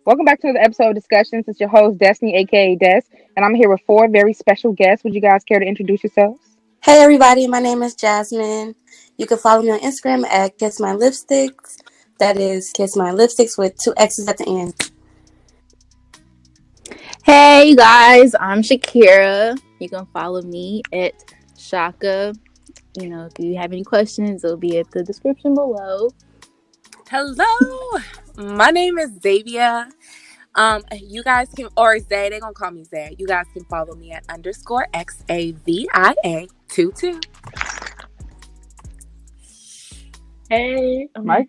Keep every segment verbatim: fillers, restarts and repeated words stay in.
Welcome back to another episode of Discussions. It's your host, Destiny, aka Des, and I'm here with four very special guests. Would you guys care to introduce yourselves? Hey everybody, my name is Jasmine. You can follow me on Instagram at Kiss My Lipsticks. That is Kiss My Lipsticks with two X's at the end. Hey you guys, I'm Shakira. You can follow me at Shaka. You know, if you have any questions, it'll be at the description below. Hello, my name is Xavier. Um, you guys can, or Zay, they're gonna call me Zay. You guys can follow me at underscore X A V I A two two. Hey, Mike.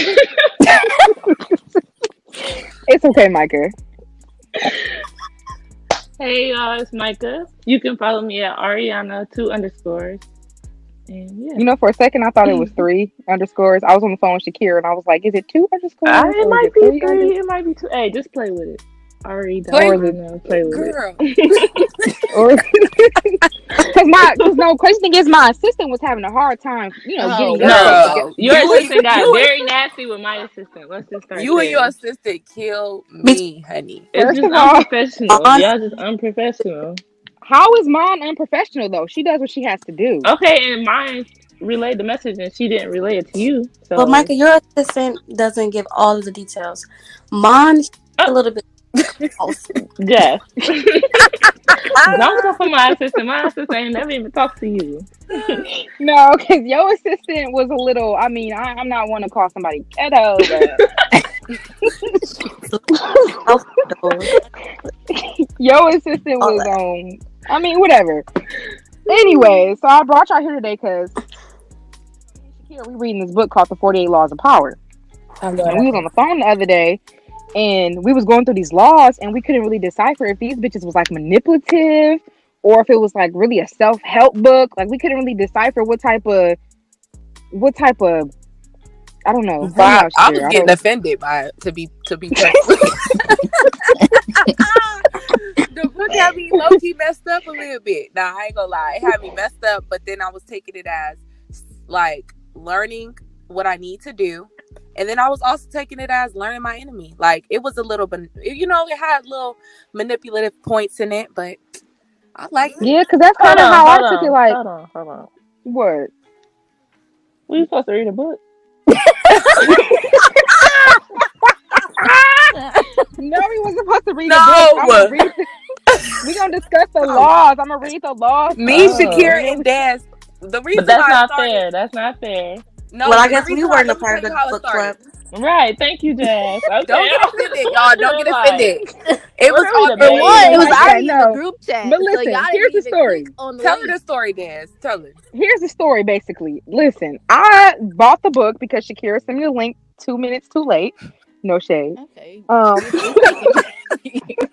It's okay, Micah. Hey, y'all, it's Micah. You can follow me at Ariana two underscores. And yeah, You know, for a second, I thought it was three underscores. I was on the phone with Shakira, and I was like, is it two underscores? uh, it or might is be three three, underscores? it might be two. Hey, just play with it. Ari, don't Play really know. Play with Girl, it. Or because my because no crazy thing is my assistant was having a hard time, you know, Oh, getting girl, your stuff No, together. your you, assistant got you, very nasty with my assistant. Let's just start you and your there. assistant kill Me me, honey. It's First just of all, unprofessional. On Y'all just unprofessional. how is mine unprofessional though? She does what she has to do. Okay, and mine relayed the message, and she didn't relay it to you. But So, Micah, your assistant doesn't give all of the details. Mine is a oh, little bit false. Jeff. Don't come for my assistant. My assistant ain't never even talked to you. No, because your assistant was a little. I mean, I, I'm not one to call somebody ghetto, but your assistant All was that. um. I mean, whatever. Anyway, so I brought y'all here today because Shakira, we reading this book called The forty-eight Laws of Power, I know and we was on the phone the other day, and we was going through these laws, and we couldn't really decipher if these bitches was like manipulative or if it was like really a self-help book. Like we couldn't really decipher what type of what type of I don't know. Help me But out, I was Shakira. I getting don't. offended by it, to be to be perfectly. The book had me low key messed up a little bit. Nah, I ain't gonna lie, it had me messed up. But then I was taking it as like learning what I need to do, and then I was also taking it as learning my enemy. Like it was a little bit, you know, it had little manipulative points in it, but I like it. Yeah, because that's Hold kind of on, how I hold took it. on, Like hold on, hold on. what? We supposed to read a book. No, we wasn't supposed to read No. the book. I'm gonna read. The, we gonna discuss the laws. I'm gonna read the laws. Me, first. Oh. Shakira, and Daz. The reason But that's why I not started. fair. That's not fair. No, Well, I the guess we reason why, weren't a let me part tell of you the how it book started. club. Right. Thank you, Jazz. Okay. Don't get offended, y'all. Don't get offended. It We're was gonna all read a For baby. one, it was Okay, already in the no. group chat, But so listen, y'all here's didn't the even story. click on the Tell link. her the story, Daz. Tell her. Here's the story. Basically, listen. I bought the book because Shakira sent me the link two minutes too late. No shade. Okay. Um, We'll take it.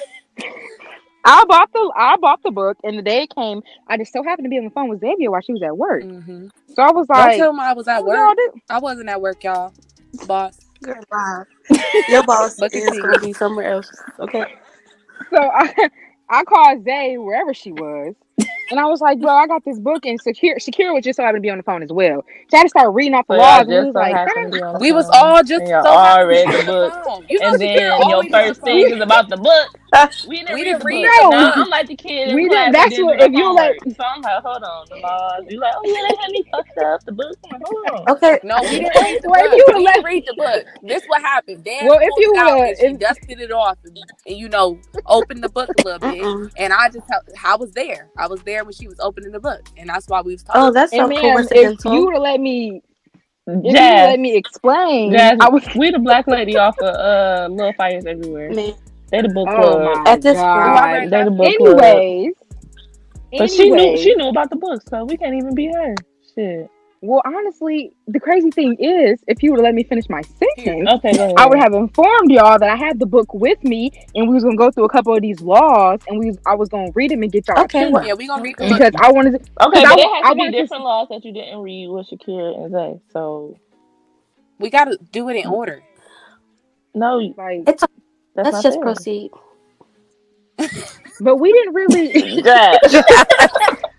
I bought the I bought the book, and the day it came, I just so happened to be on the phone with Xavier while she was at work. Mm-hmm. So I was Don't like, tell me I was at "What y'all work. do?" I wasn't at work, y'all. Boss. Girl, bye. Your boss But is continue. going to be somewhere else. Okay. So I I called Zay wherever she was. And I was like, bro, I got this book, and Shakira, Shakira was just so happened to be on the phone as well. She had to start reading off the So y'all laws, and we just was so like, happen to be on the We was phone, all just and y'all so all happy to read be the on the book, phone. You know, and Shakira then your always on the first thing phone. is about the book. We didn't We read didn't the read book. the No, no, book. I'm like the kid in we class didn't. that That's didn't what do the if you let. homework. So I'm like, hold on, the laws. You like, oh yeah, they had me fucked up. The book. I'm like, hold on. Okay. No, we didn't read the Well, if book. you would We have didn't let. read the book. This what happened. Daz Well, if pulled you it would out have, and she if dusted it off and, and you know, opened the book a little bit. Mm-mm. And I just, I was there. I was there when she was opening the book. And that's why we was Oh, talking. that's and so ma'am, if you coincidental. would have let me, if you would Jazz, let me explain, Jazz, I was. we the black lady off of uh, Little Fires Everywhere. Man, They the book Oh club. my at this Oh, point, I god. read They the that. book club. Anyways, But she knew she anyways. knew about the book, so we can't even be her. Shit. Well, honestly, the crazy thing is, if you would have let me finish my Here. sentence, Okay, go I would ahead. have informed y'all that I had the book with me, and we was gonna go through a couple of these laws, and we was, I was gonna read them and get y'all okay, well, opinion Yeah, we gonna read the Okay. book. because I wanted to. Okay, Because I, but wa- it has I to be wanted to. different laws that you didn't read with Shakira and Zay. So We got to do it in order. no, Like, it's a, that's let's not just fair. proceed. but we didn't really. Jazz.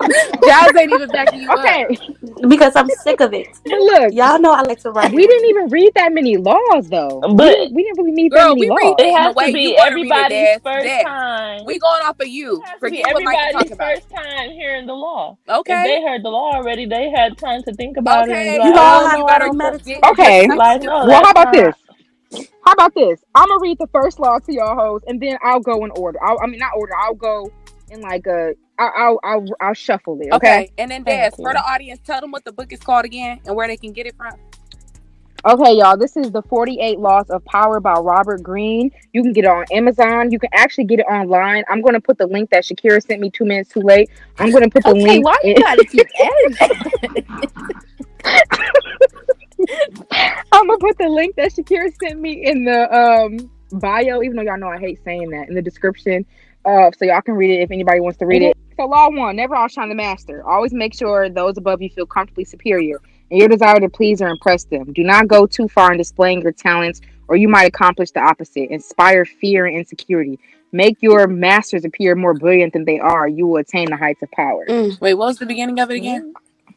Jazz ain't even backing you Okay, up. Because I'm sick of it. but look, Y'all know I like to write. we didn't even read that many laws though. We But didn't, we didn't really need that Girl, many we read laws. it it in the has to way you be want to read it, everybody's Daz. first Daz. time. We going off of It you. has to be Forget what Micah everybody's talking about. first time hearing the law. Okay. If they heard the law already, they had time to think about it and be Okay. like, You all oh have no, You I better don't. meditate. get Okay. your Like, sex no, Well, how that's about not. this? How about this? I'm gonna read the first law to y'all hoes, and then I'll go in order. I'll, I mean, not order. I'll go in like a. I'll I'll I'll, I'll shuffle it. Okay. Okay. And then Thank Daz, you. for the audience, tell them what the book is called again and where they can get it from. Okay, y'all. This is the forty-eight Laws of Power by Robert Greene. You can get it on Amazon. You can actually get it online. I'm gonna put the link that Shakira sent me two minutes too late. I'm gonna put the Okay, link. why you in- gotta keep adding that? I'm gonna put the link that Shakira sent me in the um bio, even though y'all know I hate saying that, in the description. Uh, so y'all can read it if anybody wants to read it. So law one, never outshine the master. Always make sure those above you feel comfortably superior and your desire to please or impress them. Do not go too far in displaying your talents, or you might accomplish the opposite. Inspire fear and insecurity. Make your masters appear more brilliant than they are. You will attain the heights of power. Mm. Wait, what was the beginning of it again?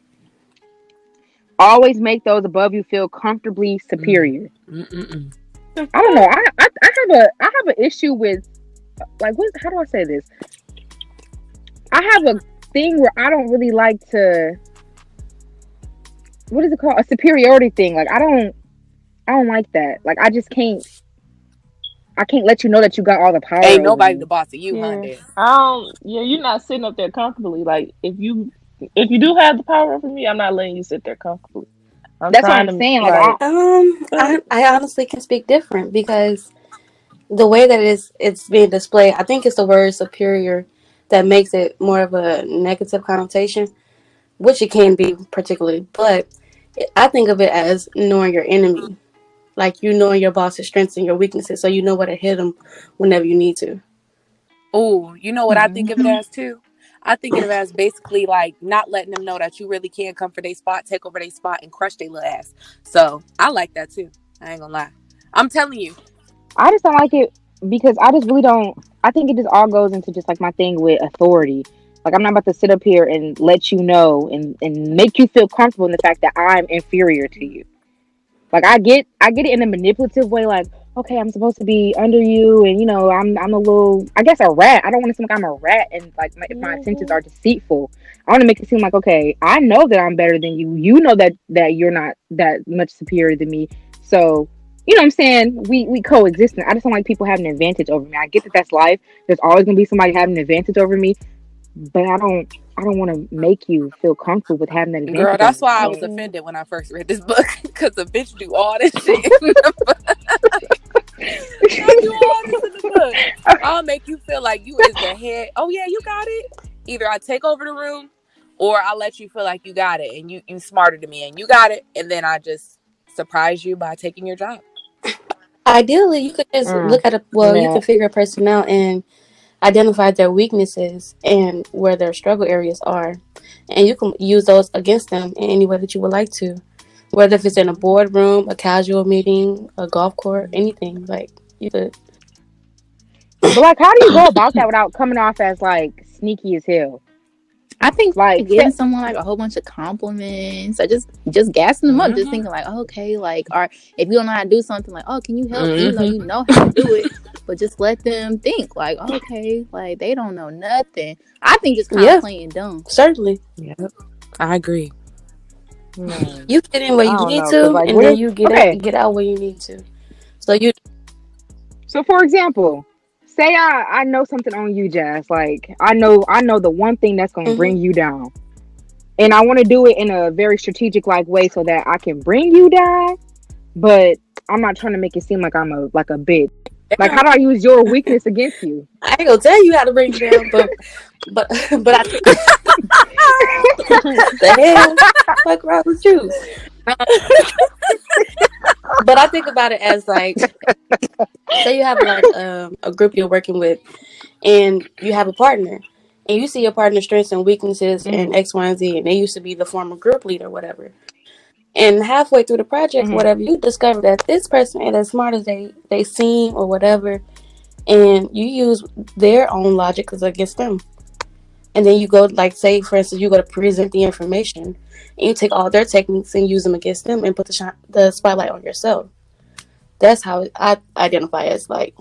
Always make those above you feel comfortably superior. Mm-mm-mm. I don't know. I, I I have a I have an issue with, like, what? How do I say this? I have a thing where I don't really like to. What is it called? A superiority thing. Like I don't. I don't like that. Like I just can't. I can't let you know that you got all the power. Ain't over nobody me. the boss of you, huh, Yeah. Daz? I don't. Yeah, you're not sitting up there comfortably. Like if you, if you do have the power over me, I'm not letting you sit there comfortably. I'm That's what trying I'm to saying. Like, like. I, Um, I, I honestly can speak different because the way that it's it's being displayed, I think it's the word superior that makes it more of a negative connotation, which it can be particularly. But I think of it as knowing your enemy, like you knowing your boss's strengths and your weaknesses, so you know where to hit them whenever you need to. Oh, you know what I think of it as too? I think of it as basically like not letting them know that you really can come for their spot, take over their spot, and crush their little ass. So I like that too. I ain't gonna lie. I'm telling you. I just don't like it because I just really don't. I think it just all goes into just like my thing with authority. Like I'm not about to sit up here and let you know and, and make you feel comfortable in the fact that I'm inferior to you. Like I get I get it in a manipulative way, like, okay, I'm supposed to be under you and you know, I'm I'm a little I guess a rat. I don't want to seem like I'm a rat and like my, if my intentions are deceitful. I want to make it seem like, okay, I know that I'm better than you. You know that that you're not that much superior than me. So you know what I'm saying? We we coexist. I just don't like people having an advantage over me. I get that that's life. There's always gonna be somebody having an advantage over me, but I don't I don't want to make you feel comfortable with having that advantage. Girl, that's over me. why I was offended when I first read this book. Because the bitch do all this shit. I do all this in the book. I'll make you feel like you is the head. Oh yeah, you got it. Either I take over the room or I let you feel like you got it and you you smarter than me and you got it, and then I just surprise you by taking your job. Ideally, you could just Mm. look at a well, you Yeah. can figure a person out and identify their weaknesses and where their struggle areas are, and you can use those against them in any way that you would like to, whether if it's in a boardroom, a casual meeting, a golf court, anything. Like you could. But like, how do you go about that without coming off as like sneaky as hell? I think Like, like giving someone like a whole bunch of compliments or just just gassing them up, just thinking like, oh, okay, like, or if you don't know how to do something, like, oh, can you help? Even though you know how to do it, but just let them think like, okay, like they don't know nothing. I think just kind of Yeah. playing dumb. Certainly, Yep, I agree. Hmm. you get in where I you don't need know, to, 'cause, like, and what then if- you get okay. out, get out where you need to. So you. So for example, say I I know something on you, Jazz. Like I know I know the one thing that's gonna Mhm. bring you down, and I want to do it in a very strategic like way so that I can bring you down, but I'm not trying to make it seem like I'm a like a bitch. Like how do I use your weakness against you? I ain't gonna tell you how to bring it down, but but but I think the hell, fuck wrong with you? But I think about it as like, say you have like um, a group you're working with, and you have a partner, and you see your partner's strengths and weaknesses Mhm. and X, Y, and Z, and they used to be the former group leader, whatever. And halfway through the project, Mhm. whatever, you discover that this person ain't as smart as they they seem or whatever, and you use their own logic against them. And then you go, like, say, for instance, you go to present the information, and you take all their techniques and use them against them and put the, shi- the spotlight on yourself. That's how I identify as, like,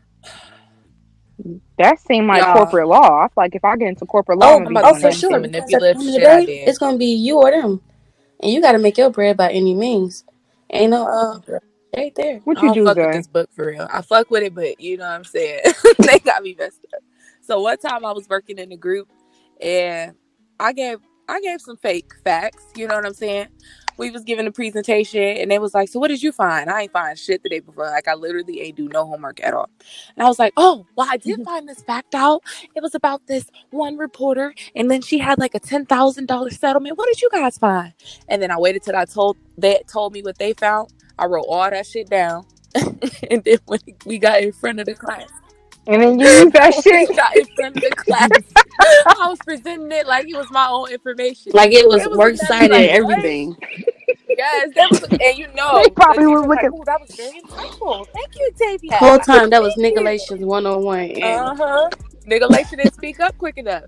That seemed like Y'all, corporate law. I feel like if I get into corporate law, I'm oh, gonna I'm be about oh, to doing for tell you that sure. some too. Because at the manipulative end of the shit I day, did. it's going to be you or them. And you got to make your bread by any means. Ain't no uh, shade there. What I you don't do, fuck with Zay? this book for real. I fuck with it, but you know what I'm saying? They got me messed up. So one time I was working in a group and I gave I gave some fake facts, you know what I'm saying? We was giving a presentation and they was like, so what did you find? I ain't find shit the day before. Like I literally ain't do no homework at all. And I was like, oh, well, I did find this fact out. It was about this one reporter and then she had like a ten thousand dollars settlement. What did you guys find? And then I waited till I told they told me what they found. I wrote all that shit down. And then when we got in front of the class, And then you use that when we shit. got in front of the class, I was presenting it like it was my own information. Like, it was They was works looking at me cited and like, what? everything. Yes, they was, and you They know, the probably was teacher was like, looking. oh, that was very insightful. Thank you, Xavier. Whole time, that was Thank you. Nicolations one oh one. And Uh huh. Nigga Lation didn't speak up quick enough.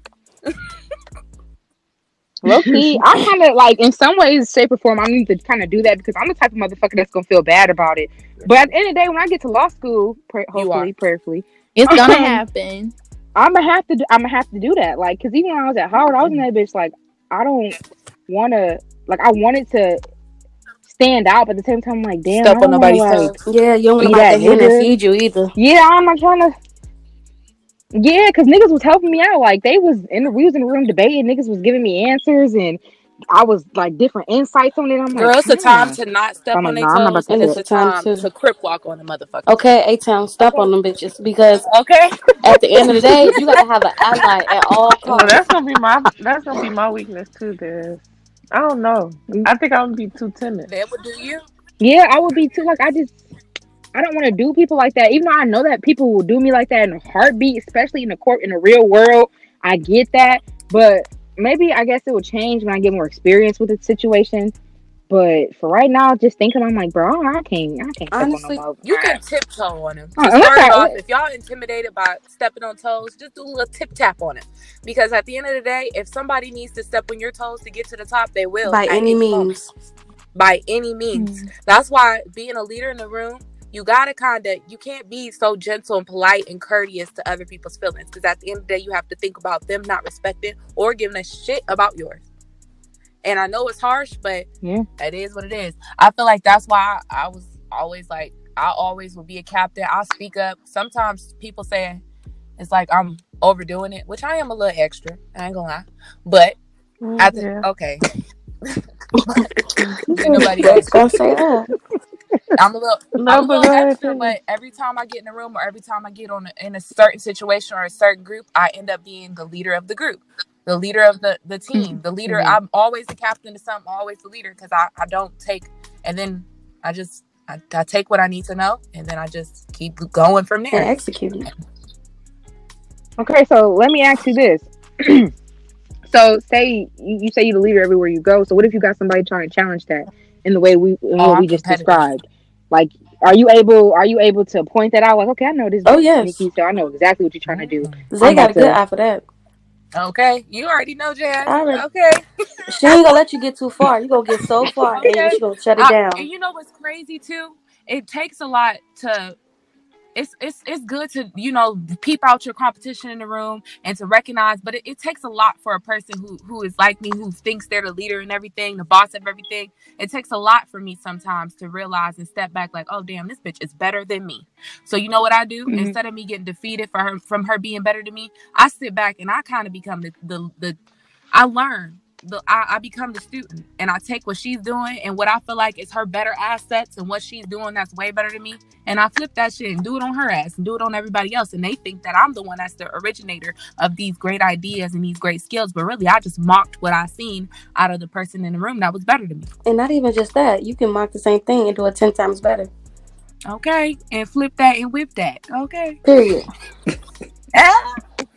Low key, I kind of like in some ways, shape, or form. I need to kind of do that because I'm the type of motherfucker that's gonna feel bad about it. But at the end of the day, when I get to law school, pray, You are. hopefully, prayerfully, It's gonna um, happen. I'm gonna have to. do- I'm gonna have to do that. Like, cause even when I was at Howard, I was in that bitch. Like, I don't want to. Like, I wanted to stand out, but at the same time, I'm like, damn, Step I on don't want to nobody's like toes. yeah, you don't want be to bite that the hand that nigga. feed you either. Yeah, I'm not trying to. Yeah, cause niggas was helping me out. Like, they was in the we was in the room debating. Niggas was giving me answers, and I was like different insights on it. I'm like, Girl, it's a time hmm. to not So step I'm on like, their no, I'm not about toes, to And and sit. it's it's a a time time to, to crip walk on the motherfuckers. okay, A-Town, stomp Okay. on them bitches. Because Okay. at the end of the day, you got to have an ally at all Well, that's costs. gonna be my that's gonna be my weakness too. There, I don't know. I think I'm gonna be too timid. That would do you. Yeah, I would be too. Like, I just, I don't want to do people like that. Even though I know that people will do me like that in a heartbeat, especially in the court, in the real world. I get that, but maybe I guess it will change when I get more experience with the situation. But for right now, just thinking, I'm like, bro, I can't, I can't step on no Honestly, mother. You can tiptoe on him. Uh, To unless start it I, off, if y'all intimidated by stepping on toes, just do a little tip tap on him. Because at the end of the day, if somebody needs to step on your toes to get to the top, they will by at any any moment. means. By any means. Mm. That's why being a leader in the room, you gotta kind of, you can't be so gentle and polite and courteous to other people's feelings. Because at the end of the day, you have to think about them not respecting or giving a shit about yours. And I know it's harsh, but yeah, it is what it is. I feel like that's why I, I was always like, I always would be a captain. I'll speak up. Sometimes people say it's like I'm overdoing it, which I am a little extra. I ain't gonna lie. But Mm, at the, yeah. okay. Did nobody Just ask you? gonna say that. I'm a little, I'm No, a but little go ahead, extra, finish. but every time I get in a room or every time I get on a, in a certain situation or a certain group, I end up being the leader of the group, the leader of the, the team, the leader. Mhm. I'm always the captain to something, always the leader, because I, I don't take, and then I just, I, I take what I need to know, and then I just keep going from And there. execute. Okay, so let me ask you this. So, say you, you say you're the leader everywhere you go. So, what if you got somebody trying to challenge that in the way we in Oh, what we I'm just competitive. described? Like, are you able? Are you able to point that out? Like, okay, I know this Oh, bitch, yes. Nikki. So I know exactly what you're trying to do. Zay I'm got about a good to. eye for that. Okay, you already know, Jazz. I already, Okay, she ain't gonna let you get too far. You gonna get so far, and okay. she gonna shut it I, down. and you know what's crazy too? It takes a lot to. It's it's it's good to, you know, peep out your competition in the room and to recognize, but it, it takes a lot for a person who who is like me, who thinks they're the leader and everything, the boss of everything. It takes a lot for me sometimes to realize and step back like, oh damn, this bitch is better than me. So you know what I do? Mhm. Instead of me getting defeated for her from her being better than me, I sit back and I kind of become the the, the I learn. The, I, I become the student and I take what she's doing and what I feel like is her better assets and what she's doing that's way better than me, and I flip that shit and do it on her ass and do it on everybody else, and they think that I'm the one that's the originator of these great ideas and these great skills, but really I just mocked what I seen out of the person in the room that was better than me. And not even just that, you can mock the same thing and do it ten times better. Okay, and flip that and whip that. Okay. Period. Ah!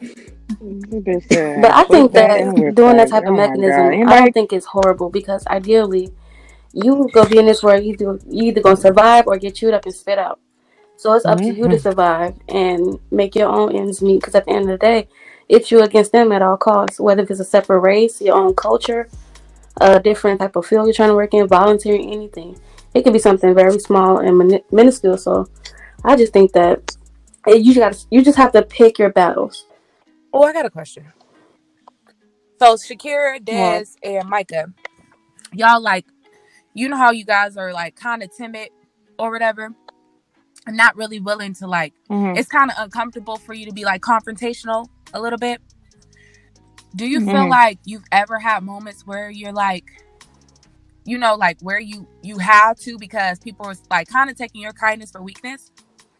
But I think that doing that type of Oh my mechanism, God. I Anybody? don't think it's horrible, because ideally, you go be in this world, you do you either gonna survive or get chewed up and spit out. So it's up to you to Mhm. survive and make your own ends meet. Because at the end of the day, it's you against them at all costs, whether if it's a separate race, your own culture, a different type of field you're trying to work in, volunteering, anything. It could be something very small and min- minuscule. So I just think that you got you just have to pick your battles. Oh, I got a question. So Shakira, What? Dez, and Micah, y'all like, you know how you guys are like kind of timid or whatever, and not really willing to like. Mhm. It's kind of uncomfortable for you to be like confrontational a little bit. Do you feel Mhm. like you've ever had moments where you're like, you know, like where you you have to because people are like kind of taking your kindness for weakness?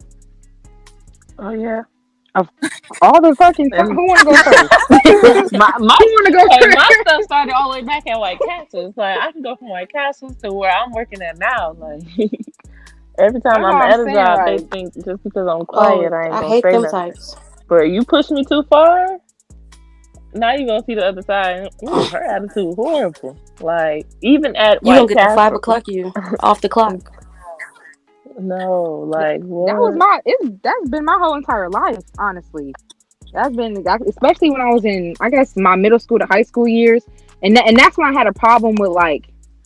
Oh yeah. All the fucking time. And Who want to go first? my my Who want to go hey, first? my stuff started all the way back at White Castles. Like I can go from White Castles to where I'm working at now. Like every time That's I'm all I'm at a saying. job, they Like, think just because I'm quiet, Oh, I ain't I gonna hate say them nothing. types. But you push me too far, now you gonna see the other side. Ooh, her attitude horrible. Like even at You gonna White get the five Castle, o'clock you off the clock. no, like that was what? my. It's that's been my whole entire life, honestly. That's been, especially when I was in, I guess, my middle school to high school years, and that, and that's when I had a problem with like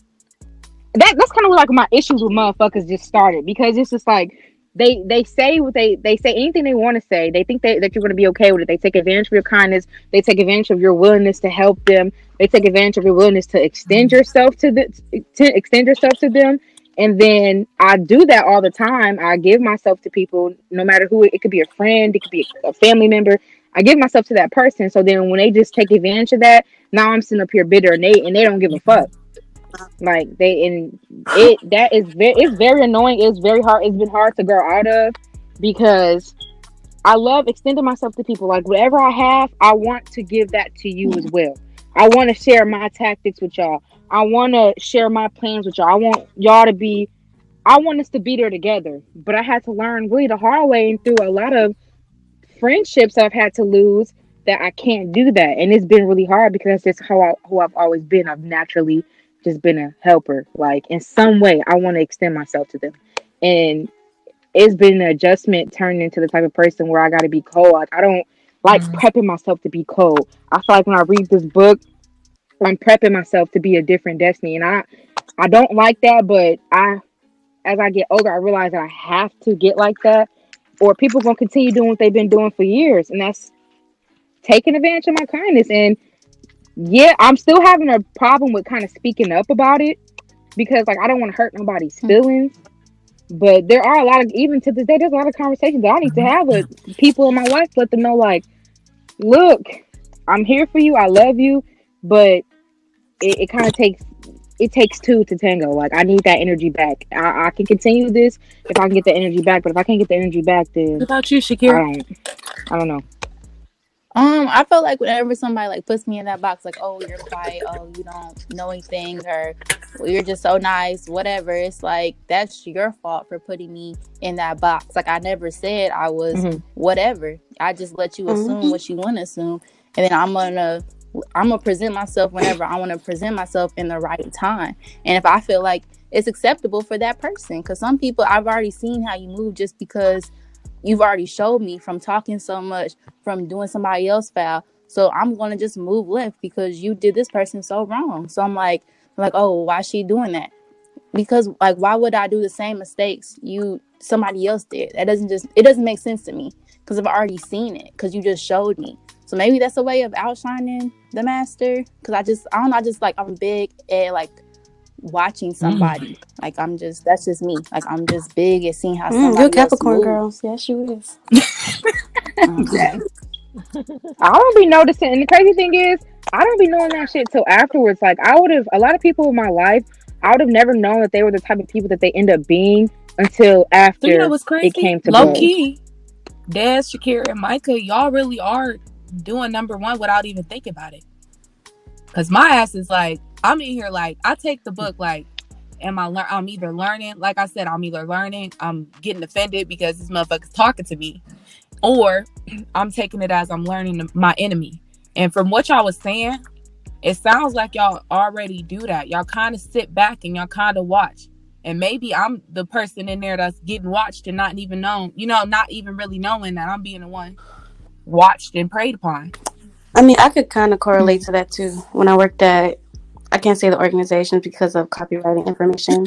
that. That's kind of like my issues with motherfuckers just started, because it's just like they they say what they they say anything they want to say. They think they, that you're going to be okay with it. They take advantage of your kindness. They take advantage of your willingness to help them. They take advantage of your willingness to extend yourself to the to extend yourself to them. And then I do that all the time. I give myself to people, no matter who. It could be a friend, it could be a family member. I give myself to that person. So then when they just take advantage of that, now I'm sitting up here bitter, and they and they don't give a fuck. Like they and it that is very it's very annoying. It's very hard. It's been hard to grow out of, because I love extending myself to people. Like whatever I have, I want to give that to you as well. I want to share my tactics with y'all. I want to share my plans with y'all. I want y'all to be. I want us to be there together. But I had to learn really the hard way, and through a lot of friendships I've had to lose, that I can't do that. And it's been really hard, because that's just how I who I've always been. I've naturally just been a helper. Like in some way I want to extend myself to them. And it's been an adjustment turning into the type of person where I gotta be cold. Like I don't like prepping myself to be cold. I feel like when I read this book, I'm prepping myself to be a different destiny. And I I don't like that, but I as I get older I realize that I have to get like that, or people gonna continue doing what they've been doing for years, and that's taking advantage of my kindness. And yeah, I'm still having a problem with kind of speaking up about it, because like I don't want to hurt nobody's feelings. But there are a lot of, even to this day, there's a lot of conversations that I need to have with people in my life, let them know like, look, I'm here for you, I love you, but it, it kind of takes it takes two to tango. Like I need that energy back. I, I can continue this if I can get the energy back, but if I can't get the energy back, then What about you, I Shakira? don't I don't know. Um, I feel like whenever somebody like puts me in that box, like, oh, you're quiet, oh, you don't know anything, or well, you're just so nice, whatever. It's like that's your fault for putting me in that box. Like I never said I was Mm-hmm. whatever. I just let you assume Mhm. what you want to assume, and then I'm gonna I'm gonna present myself whenever I want to present myself in the right time, and if I feel like it's acceptable for that person. Because some people, I've already seen how you move just because you've already showed me from talking so much, from doing somebody else foul. So I'm gonna just move left because you did this person so wrong. So I'm like, like, oh, why is she doing that? Because like, why would I do the same mistakes you somebody else did? That doesn't just it doesn't make sense to me, because I've already seen it, because you just showed me. So maybe that's a way of outshining the master. Because I just I don't know. I just like I'm big at like watching somebody. Mm. Like I'm just that's just me. Like I'm just big at seeing how Mm, somebody you're Capricorn else girl. moves. Yeah, she is. Okay. I don't be noticing, and the crazy thing is, I don't be knowing that shit till afterwards. Like I would have, a lot of people in my life, I would have never known that they were the type of people that they end up being until after So you know what's crazy? it came to Low blows. key, Dez, Shakira, and Micah, y'all really are doing number one without even thinking about it. Cause my ass is like, I'm in here like, I take the book like, am I learn? I'm either learning, like I said, I'm either learning, I'm getting offended because this motherfucker's talking to me, or I'm taking it as I'm learning my enemy. And from what y'all was saying, it sounds like y'all already do that. Y'all kind of sit back and y'all kind of watch. And maybe I'm the person in there that's getting watched and not even known, you know, not even really knowing that I'm being the one watched and preyed upon. I mean, I could kind of correlate to that too. When I worked at, I can't say the organization because of copyrighting information.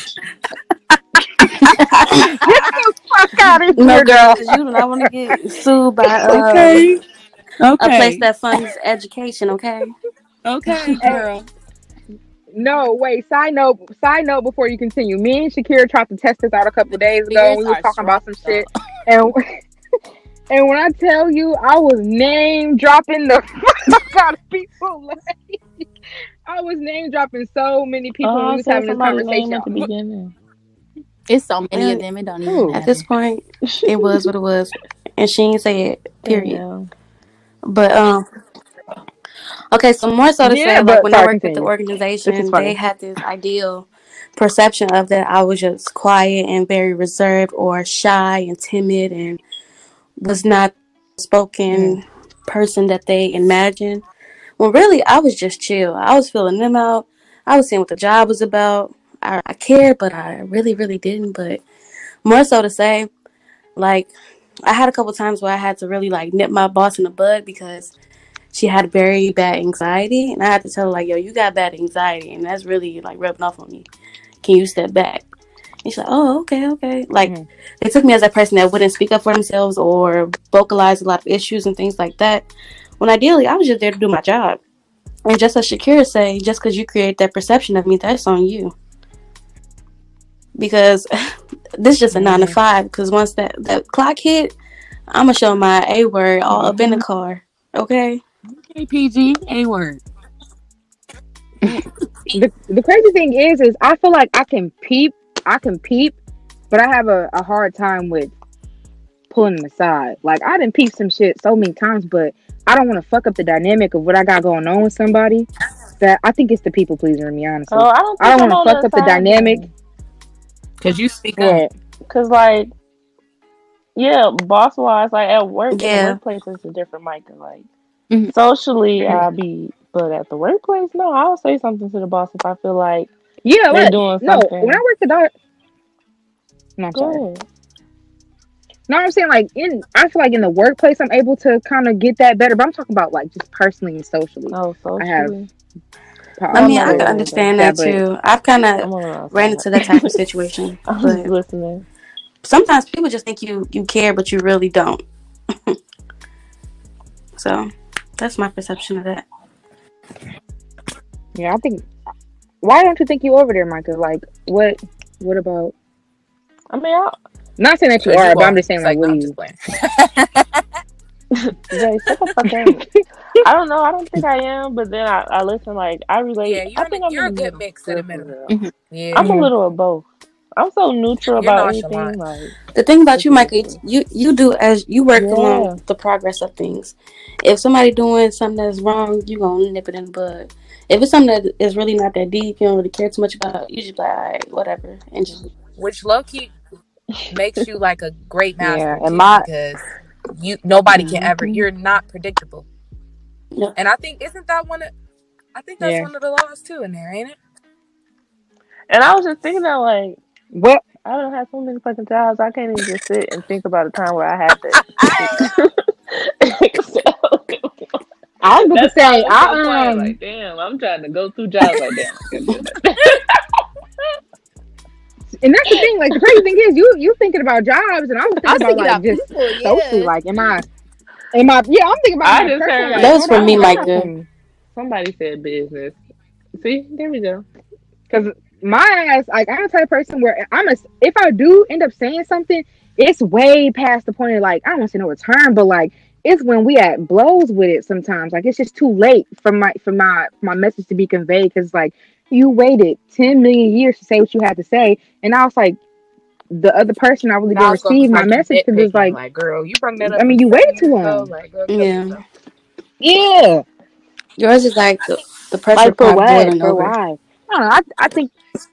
Get the fuck out of No, here, girl, girl. because you do not want to get sued by uh, Okay. a place Okay. that funds education. Okay. Okay, Hey, girl. no, wait. Side note. Side note. Before you continue, me and Shakira tried to test this out a couple of days ago. And we Spirits was are talking about strong, some though. shit, and and when I tell you, I was name dropping the fuck out of people. Like, I was name dropping so many people Oh, when we I was said having this somebody's name conversation. at the beginning. It's so many of And them, it don't even Who? at this matter. point, it was what it was, and she ain't say it. Period. Damn. But um, okay, so more so to Yeah, say, like but when I sorry. worked at the Continue. This is organization, they funny. had this ideal perception of that I was just quiet and very reserved or shy and timid and was not Mm. spoken person that they imagined. Well, really, I was just chill. I was feeling them out. I was seeing what the job was about. I, I cared, but I really, really didn't. But more so to say, like, I had a couple times where I had to really like nip my boss in the bud because she had very bad anxiety, and I had to tell her like, "Yo, you got bad anxiety, and that's really like rubbing off on me. Can you step back?" And she's like, "Oh, okay, okay." Like, Mm. they took me as a person that wouldn't speak up for themselves or vocalize a lot of issues and things like that. When ideally, I was just there to do my job. And just as Shakira say, just because you create that perception of me, that's on you. Because this is just a nine to Mm. five. Because once that, that clock hit, I'm going to show my A word all up in the car. Okay? Okay, P G. A word. The the crazy thing is, is I feel like I can peep, I can peep, but I have a, a hard time with pulling them aside. Like I done peeped some shit so many times, but I don't want to fuck up the dynamic of what I got going on with somebody. That I think it's the people pleaser in me, honestly. Oh, I don't I think don't I'm want to on fuck the up the side dynamic. then. Because you speak up. What? Cause like, yeah, boss wise, like at work in the Yeah. workplace, it's a different mic. Like Mhm. socially, Mhm. I'll be, but at the workplace, no, I'll say something to the boss if I feel like Yeah, they're let doing no. When something. I worked at dog, no, I'm sorry. Go ahead. No, I'm saying like in. I feel like in the workplace, I'm able to kind of get that better. But I'm talking about like just personally and socially. Oh, I have socially. I Yeah, I'm problems mean, not I with can on there though. understand that, that but too. I've kind of I'm on the wrong ran into that type of side. situation. I'm just But listening. sometimes people just think you, you care, but you really don't. So that's my perception of that. yeah, I think. Why don't you think you over there, Micah? Like, what? What about? I mean, I, Not saying that you Because you are, but I'm are. just saying It's like, like, what no, do I'm you? just playing. Jay, shut the fuck up. I don't know. I don't think I am, but then I, I listen. Like I relate. Yeah, I you're in a, think I'm you're in a the good middle. mix in For the real, for middle. real. Mhm. Yeah. I'm a Mhm. little of both. I'm so neutral You're about anything. nonchalant. Like The thing about it's you, Michael, ridiculous. you you do as you work Yeah. along the progress of things. If somebody doing something that's wrong, you gonna nip it in the bud. If it's something that is really not that deep, you don't really care too much about, you just be like, all right, whatever, and just Which low key makes you like a great Yeah, master and too, my because you nobody can ever. Mm-hmm. You're not predictable, no. and I think isn't that one of I think that's yeah. one of the laws too in there, ain't it? And I was just thinking that like What I don't have so many fucking jobs. I can't even just sit and think about a time where I had to. So, I was about to that's why say, I was so quiet. I um, Like, damn, I'm trying to go through jobs. Like, damn, I can't do that. and that's the thing. Like the crazy thing is, you you thinking about jobs, and I was thinking I was about thinking like about just people, socially. yeah. Like, am I? Am I? Yeah, I'm thinking about I my just personal heard life. That like was Hold for on, me, I somebody. got Micah. some. Somebody said business. See, there we go. Because my ass, like, I'm the type of person where I'm a, if I do end up saying something, it's way past the point of like, I don't want to say no return, but like, it's when we at blows with it sometimes. Like, it's just too late for my, for my, for my message to be conveyed. Cause like, you waited ten million years to say what you had to say. And I was like, the other person not really Now gonna it's gonna receive look my like you message because it's nitpicking. like, Like, girl, you brought that I up mean, from you seven waited too years ago. long. Like, girl, kill Yeah, yourself. Yeah. yours is like the, the pressure Like, for pot what? boiling For over. why? I don't know. I, I think,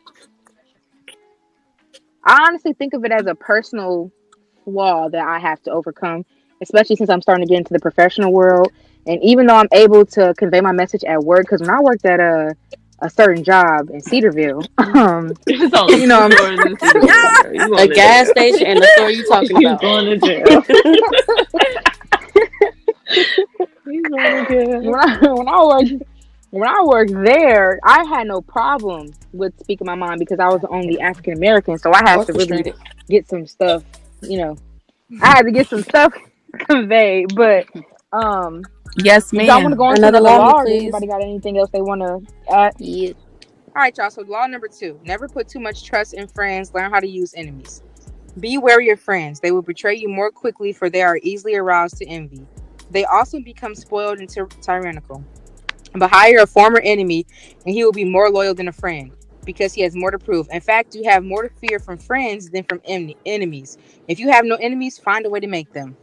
I honestly think of it as a personal flaw that I have to overcome, especially since I'm starting to get into the professional world. And even though I'm able to convey my message at work, because when I worked at a a certain job in Cedarville, um, There's only you know, two I'm, stores in Cedarville, girl. You A going to gas jail? station and the store you talking You about. going to jail? You going Nigga. when I when I worked when I worked there, I had no problem with speaking my mind because I was the only African American, so I had to really Orchestrated. get some stuff. You know, I had to get some stuff conveyed. But um, Yes, if y'all want to ma'am. go into Another another law, law, or does please. anybody got anything else they want to add? Yeah. All right, y'all. So law number two: never put too much trust in friends. Learn how to use enemies. Be wary of friends. They will betray you more quickly, for they are easily aroused to envy. They also become spoiled and ty- tyrannical. But hire a former enemy, and he will be more loyal than a friend because he has more to prove. In fact, you have more to fear from friends than from en- enemies. If you have no enemies, find a way to make them.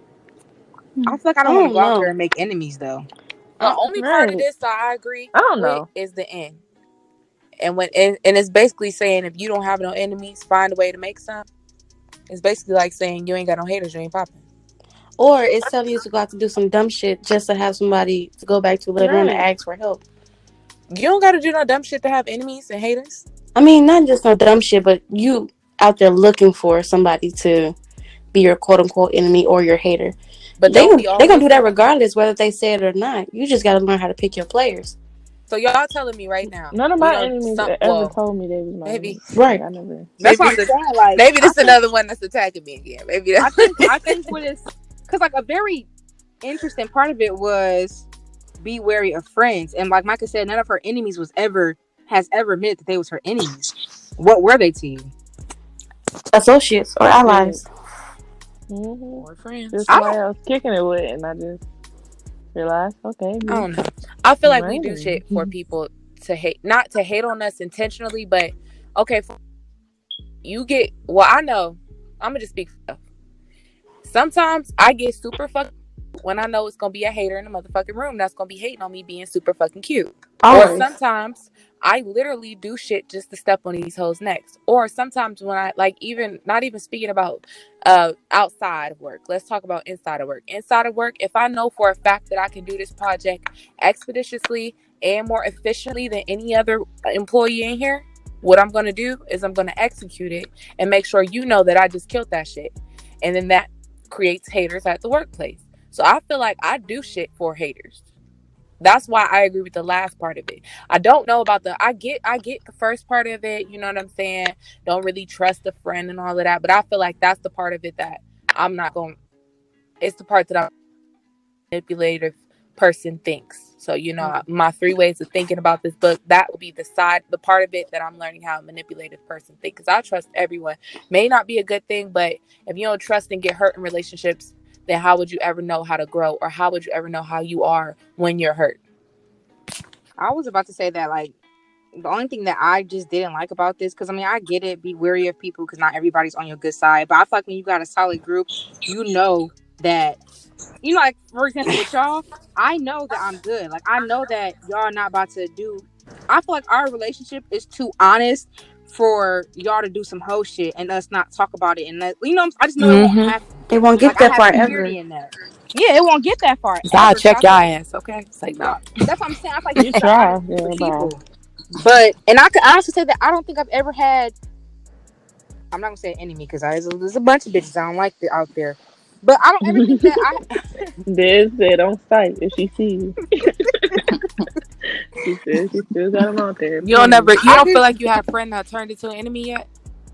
I feel like I I don't want to don't go out there know. and make enemies, though. Uh, The only part of right. this that I agree I don't with know. is the end. And when and, and it's basically saying if you don't have no enemies, find a way to make some. It's basically like saying you ain't got no haters, you ain't popping. Or it's telling you to go out to do some dumb shit just to have somebody to go back to later on and Right. ask for help. You don't got to do no dumb shit to have enemies and haters. I mean, not just no dumb shit, but you out there looking for somebody to be your quote unquote enemy or your hater. But They don't gon- we they always gonna do that say that? regardless whether they say it or not. You just gotta learn how to pick your players. So y'all telling me right now? None of we my don't. enemies Some, ever well, told me they was my maybe. enemies. Right. Like, I never. That's Maybe what I'm this, saying. Like, maybe this I think, another one that's attacking me again. Maybe I that's. think I think what is because like a very interesting part of it was be wary of friends, and like Micah said, none of her enemies was ever has ever admitted that they was her enemies. What were they to you? Associates or allies. Mm-hmm. Or friends. Just I somebody else kicking it with, and I just realized, okay, I you don't know. I feel like my we do enemy. shit for people to hate, not to hate on us intentionally, but okay, for, you get. Well, I know. I'm gonna just speak for myself. Sometimes I get super fucking when I know it's gonna be a hater in the motherfucking room that's gonna be hating on me being super fucking cute. Or Always. sometimes I literally do shit just to step on these hoes' necks. Or sometimes when I like even not even speaking about uh outside of work. Let's talk about inside of work. Inside of work, if I know for a fact that I can do this project expeditiously and more efficiently than any other employee in here, what I'm gonna do is I'm gonna execute it and make sure you know that I just killed that shit. And then that creates haters at the workplace. So I feel like I do shit for haters. That's why I agree with the last part of it. I don't know about the I get I get the first part of it, you know what I'm saying? Don't really trust a friend and all of that, but I feel like that's the part of it that I'm not going it's the part that I'm manipulative person thinks. So, you know, my three ways of thinking about this book, that will be the side, the part of it that I'm learning how a manipulative person thinks. Because I trust everyone. May not be a good thing, but if you don't trust and get hurt in relationships, then how would you ever know how to grow? Or how would you ever know how you are when you're hurt? I was about to say that like the only thing that I just didn't like about this, because I mean I get it, be wary of people because not everybody's on your good side. But I feel like when you got a solid group, you know that you know, like for example with y'all, I know that I'm good. Like I know that y'all are not about to do. I feel like our relationship is too honest for y'all to do some hoe shit and us not talk about it. And that, you know, I just know Mm-hmm. it won't happen. It won't get Like I that have far security ever. in that. Yeah, it won't get that far. I'll Ever, check so y'all I feel ass, okay? It's like, like, no. y'all, that's what I'm saying. I feel like You you just try, honest yeah, with bye. people. But and I can honestly say that I don't think I've ever had. I'm not gonna say enemy because there's, there's a bunch of bitches I don't like the, out there. But I don't ever think that I. Des said on site if she sees you. She said she still got him out there. You don't Please. never you I don't just feel like you had a friend that turned into an enemy yet?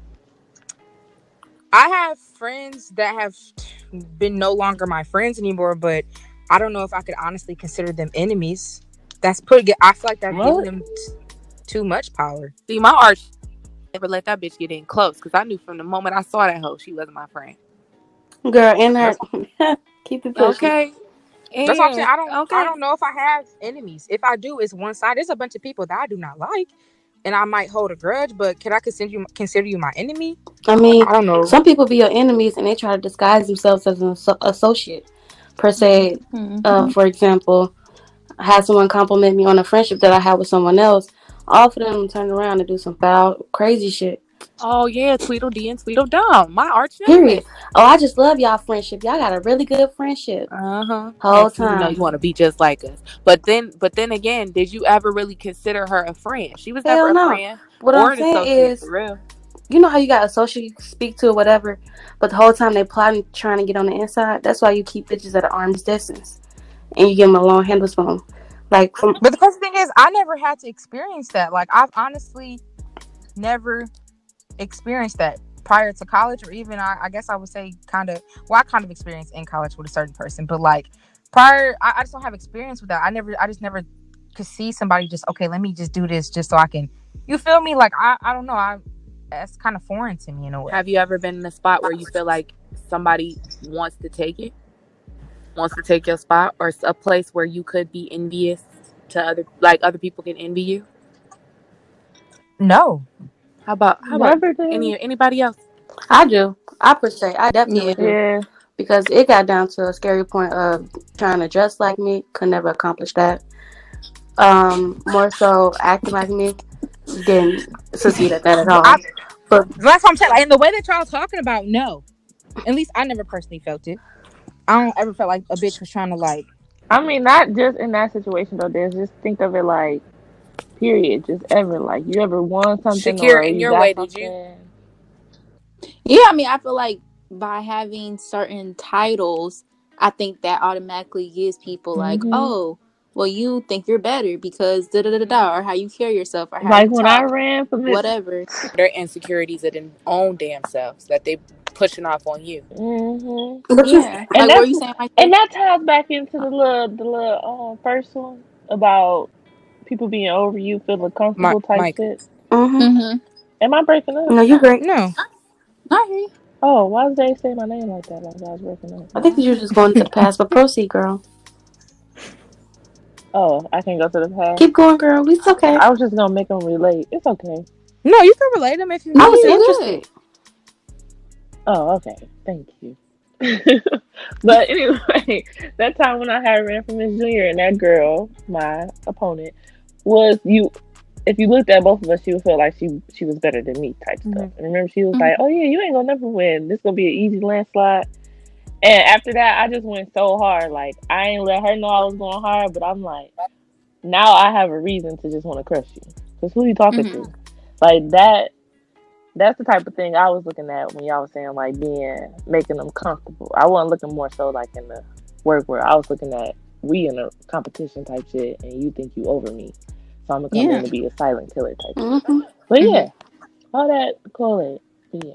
I have friends that have been no longer my friends anymore, but I don't know if I could honestly consider them enemies. That's putting. I feel like that's What? giving them t- too much power. See, my arch never let that bitch get in close because I knew from the moment I saw that hoe, she wasn't my friend. Girl, in her That's, keep it pushing. Okay. that's what I'm saying. And I don't. I okay. don't know if I have enemies. If I do, it's one side. There's a bunch of people that I do not like, and I might hold a grudge. But can I consider you consider you my enemy? I mean, I don't know. some people be your enemies and they try to disguise themselves as an asso- associate, per se. Mm-hmm. Uh, for example, I had someone compliment me on a friendship that I had with someone else. All of them turned around and do some foul, crazy shit. Oh yeah, Tweedledee and Tweedledum. My arch Period. nemesis. Oh, I just love y'all friendship. Y'all got a really good friendship. Uh-huh. Whole Next thing you know, time. you want to be just like us. But then but then again, did you ever really consider her a friend? She was never Hell a no. friend What or I'm an saying associate is, for real. you know how you got associate you can speak to or whatever, but the whole time they plotting trying to get on the inside. That's why you keep bitches at an arm's distance. and you give them a long handle spoon. Like from But the crazy thing is, I never had to experience that. Like, I've honestly never experienced that prior to college, or even I, I guess I would say kind of. Well, I kind of experienced in college with a certain person, but like prior, I, I just don't have experience with that. I never, I just never could see somebody just okay. Let me just do this just so I can. You feel me? Like I, I don't know. I that's kind of foreign to me in a way. Have you ever been in a spot where you feel like somebody wants to take it, wants to take your spot, or a place where you could be envious to other, like other people can envy you? No. How about how about Never did. any anybody else? I do, I per se, I definitely do. Yeah. Because it got down to a scary point of trying to dress like me, could never accomplish that. Um, more so acting like me, didn't succeed at that at all. I, But that's what I'm saying. Like, in the way that y'all talking about, no. At least I never personally felt it. I don't ever felt like a bitch was trying to like. I mean, not just in that situation though. There's just think of it like, period. Just ever like you ever won something or Shakira, in you your got way, something. did you? Yeah, I mean, I feel like by having certain titles, I think that automatically gives people like, Mm-hmm. oh, well, you think you're better because da da da da, or how you carry yourself, or how Like you when I talk, ran for Miss. whatever. Their insecurities of their own damn selves that they pushing off on you. Mm-hmm. but you, Yeah, And like what were that's you saying right and there? that ties back into the little the little um first one about people being over you, feeling My, comfortable type Mike. shit. mm-hmm. Mm-hmm. Am I breaking up? No, you're great. No. I hear you. Oh, why did they say my name like that? Like I was breaking up. I think you're just going to the past, but proceed, girl. Oh, I can go to the past. Keep going, girl. It's okay. I was just gonna make them relate. It's okay. No, you can relate them if you I need was to. interested. Oh, okay. Thank you. But anyway, that time when I had ran for Miss Junior and that girl, my opponent, was you. If you looked at both of us, she would feel like she she was better than me type Mhm. stuff. And remember, she was Mhm. like, "Oh yeah, you ain't gonna never win. This gonna be an easy landslide." And after that, I just went so hard. Like I ain't let her know I was going hard, but I'm like, now I have a reason to just want to crush you. Cause who you talking Mhm. to? Like that. That's the type of thing I was looking at when y'all was saying like being making them comfortable. I wasn't looking more so like in the work where I was looking at we in a competition type shit, and you think you over me, so I'm gonna come Yeah. in to be a silent killer type shit. Mm-hmm. But yeah, all that correlate. Yeah.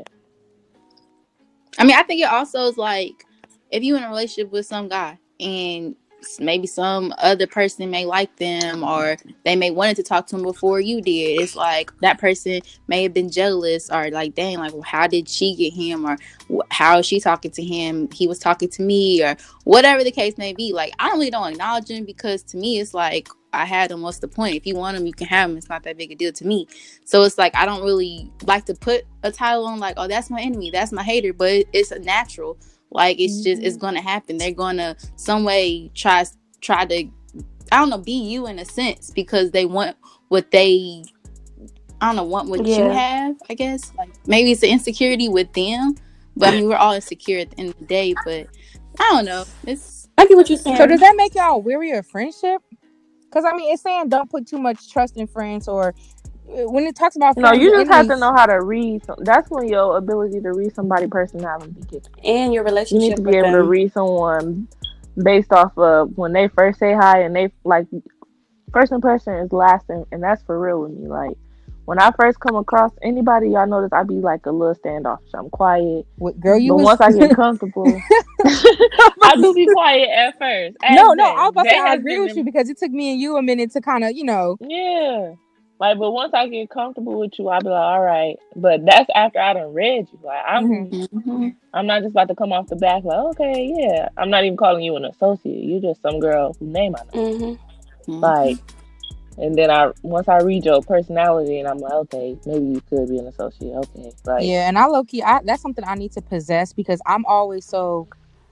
I mean, I think it also is like if you in a relationship with some guy and maybe some other person may like them or they may wanted to talk to him before you did. It's like that person may have been jealous or like, dang, like, well, how did she get him or wh- how is she talking to him? He was talking to me or whatever the case may be. Like, I really don't acknowledge him because to me, it's like, I had him. What's the point? If you want him, you can have him. It's not that big a deal to me. So it's like, I don't really like to put a title on like, oh, that's my enemy. That's my hater. But it's a natural. Like it's just it's gonna happen. They're gonna some way try try to I don't know be you in a sense because they want what they I don't know want what Yeah. you have. I guess like maybe it's an insecurity with them, but I mean we're all insecure at the end of the day. But I don't know. It's I get what you're saying. So does that make y'all weary of friendship? Because I mean, it's saying don't put too much trust in friends, or when it talks about No, friends, you or just have to enemies, know how to read. Some, that's when your ability to read somebody's personality kicks in. And your You need relationship to with be able to them. read someone based off of when they first say hi and they like first impression is lasting, and that's for real with me. Like when I first come across anybody, y'all notice I be like a little standoffish. I'm quiet, what, girl, you but was. once I get comfortable, I do be quiet at first. As no, no, that, I was about to that say I has agree been with the- you because it took me and you a minute to kind of, you know. Yeah. Like, but once I get comfortable with you, I'll be like, all right. But that's after I done read you. Like, I'm, mm-hmm. I'm not just about to come off the back like, okay, yeah. I'm not even calling you an associate. You're just some girl whose name I know. Mm-hmm. Like, and then I once I read your personality, and I'm like, okay, maybe you could be an associate. Okay, like, Yeah, and I low key, I that's something I need to possess because I'm always so.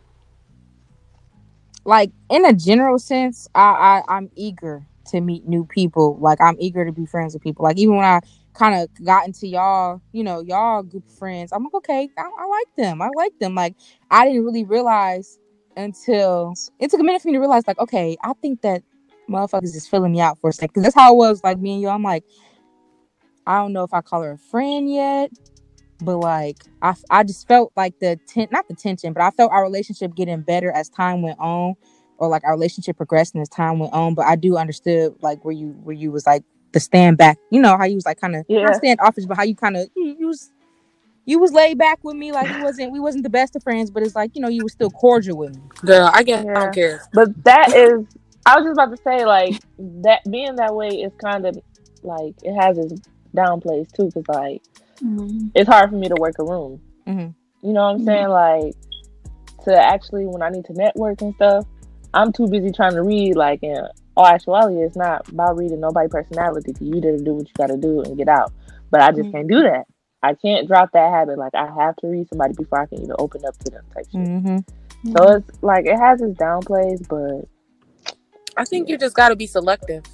Like in a general sense, I, I I'm eager to meet new people. Like I'm eager to be friends with people. Like even when I kind of got into y'all, you know, y'all group of friends, I'm like, okay, I, I like them. I like them. Like I didn't really realize until it took a minute for me to realize, like, okay, I think that motherfuckers is filling me out for a second. Because that's how it was. Like me and you, I'm like, I don't know if I call her a friend yet. But like I, I just felt like the ten, not the tension, but I felt our relationship getting better as time went on. or like our relationship progressed and as time went on. But I do understood like where you where you was like the stand back, you know, how you was like kind of Yeah. not standoffish, but how you kind of you, you was you was laid back with me. Like we wasn't we wasn't the best of friends, but it's like, you know, you were still cordial with me. Girl, I guess I Yeah. don't care. But that is, I was just about to say, like, that being that way is kind of, like, it has its downplays, too, because, like, Mhm. it's hard for me to work a room. Mhm. You know what I'm Mhm. saying? Like, to actually, when I need to network and stuff, I'm too busy trying to read, like, in all actuality, it's not about reading nobody's personality. You there to do what you got to do and get out. But I just Mhm. can't do that. I can't drop that habit. Like, I have to read somebody before I can even open up to them type shit. Mm-hmm. So it's like, it has its downplays, but I think you just got to be selective.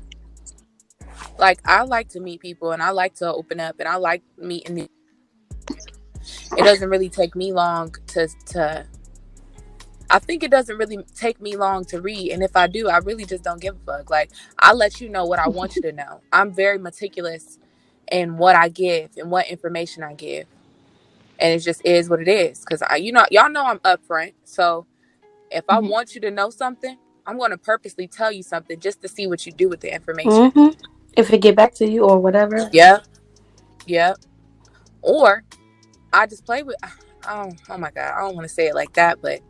Like, I like to meet people and I like to open up and I like meeting new. It doesn't really take me long to to I think it doesn't really take me long to read, and if I do, I really just don't give a fuck. Like, I let you know what I want you to know. I'm very meticulous in what I give and what information I give, and it just is what it is. Because I, you know, y'all know I'm upfront. So if I Mhm. want you to know something, I'm going to purposely tell you something just to see what you do with the information. Mhm. If it get back to you or whatever. Yep, yep. Or I just play with. Oh, oh my god, I don't want to say it like that, but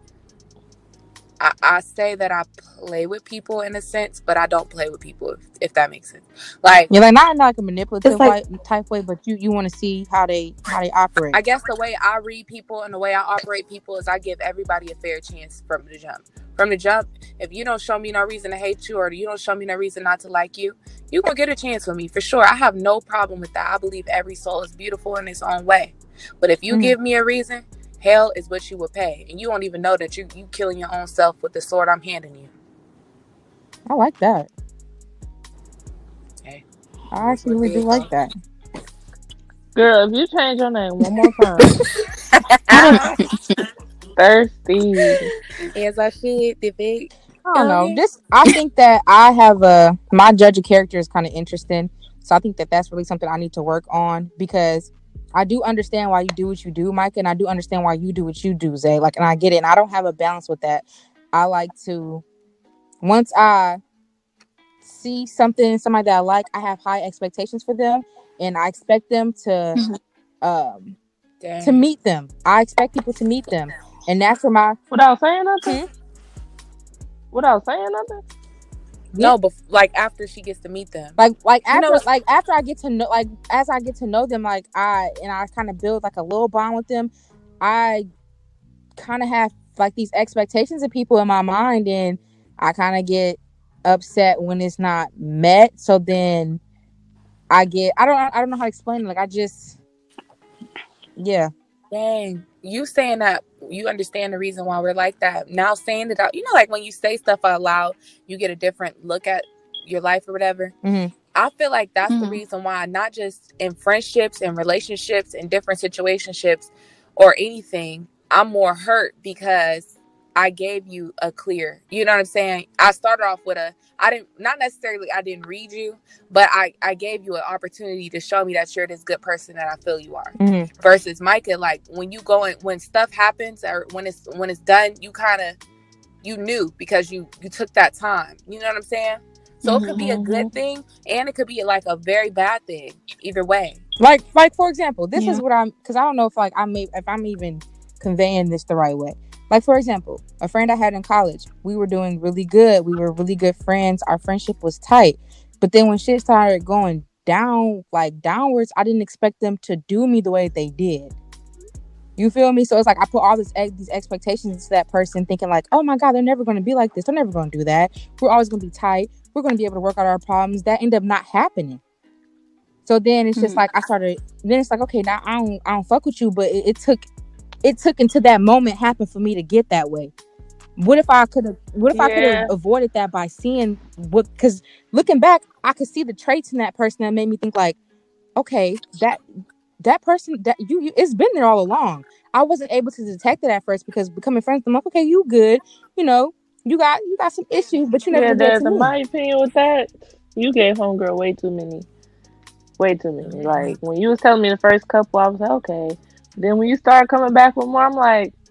I, I say that I play with people in a sense, but I don't play with people, if, if that makes sense. Like, You're like not in like a manipulative It's like- way, type way, but you you want to see how they how they operate. I guess the way I read people and the way I operate people is I give everybody a fair chance from the jump. From the jump, if you don't show me no reason to hate you or you don't show me no reason not to like you, you're going to get a chance with me for sure. I have no problem with that. I believe every soul is beautiful in its own way. But if you Mhm. give me a reason, hell is what you will pay. And you won't even know that you you killing your own self with the sword I'm handing you. I like that. Okay. I actually really do like that. girl, if you change your name one more time, thirsty. As I should, the big. I don't know. Just I think that I have a my judge of character is kind of interesting, so I think that that's really something I need to work on because I do understand why you do what you do, Mike, and I do understand why you do what you do, Zay. Like, and I get it, and I don't have a balance with that. I like to once I see something somebody that I like, I have high expectations for them, and I expect them to um Dang. to meet them. I expect people to meet them, and that's where my Without saying nothing? Hmm? Without saying nothing? No, but like after she gets to meet them. like like You after know, like after I get to know like as I get to know them, like I and I kind of build like a little bond with them, I kind of have like these expectations of people in my mind, and I kind of get upset when it's not met. So then I get I don't I don't know how to explain it. Like I just yeah. Dang, you saying that you understand the reason why we're like that. Now saying it out, you know, like when you say stuff out loud, you get a different look at your life or whatever. Mm-hmm. I feel like that's Mhm. the reason why, not just in friendships and relationships and different situationships or anything, I'm more hurt because I gave you a clear, you know what I'm saying? I started off with a, I didn't, not necessarily I didn't read you, but I, I gave you an opportunity to show me that you're this good person that I feel you are. Mm-hmm. Versus Micah, like when you go in, when stuff happens or when it's, when it's done, you kind of, you knew because you, you took that time. You know what I'm saying? So it could be a good thing and it could be like a very bad thing. Either way. Like like for example, this Yeah. is what I'm because I don't know if like I may if I'm even conveying this the right way. Like for example, a friend I had in college, we were doing really good. We were really good friends. Our friendship was tight. But then when shit started going down, like downwards, I didn't expect them to do me the way they did. You feel me? So it's like I put all this these expectations into that person, thinking like, oh my God, they're never going to be like this. They're never going to do that. We're always going to be tight. We're going to be able to work out our problems. That ended up not happening. So then it's just Mhm. like I started. Then it's like, okay, now I don't, I don't fuck with you, but it, it took, it took until that moment happened for me to get that way. What if I could have? What if I could Yeah. have avoided that by seeing what? Because looking back, I could see the traits in that person that made me think like, okay, that that person that you, you it's been there all along. I wasn't able to detect it at first because becoming friends, I'm like, okay, you good, you know, you got you got some issues, but you never Yeah, did that there's to in me. my opinion with that, you gave homegirl way too many. Way too many. Like when you was telling me the first couple, I was like, okay. Then when you started coming back with more, I'm like,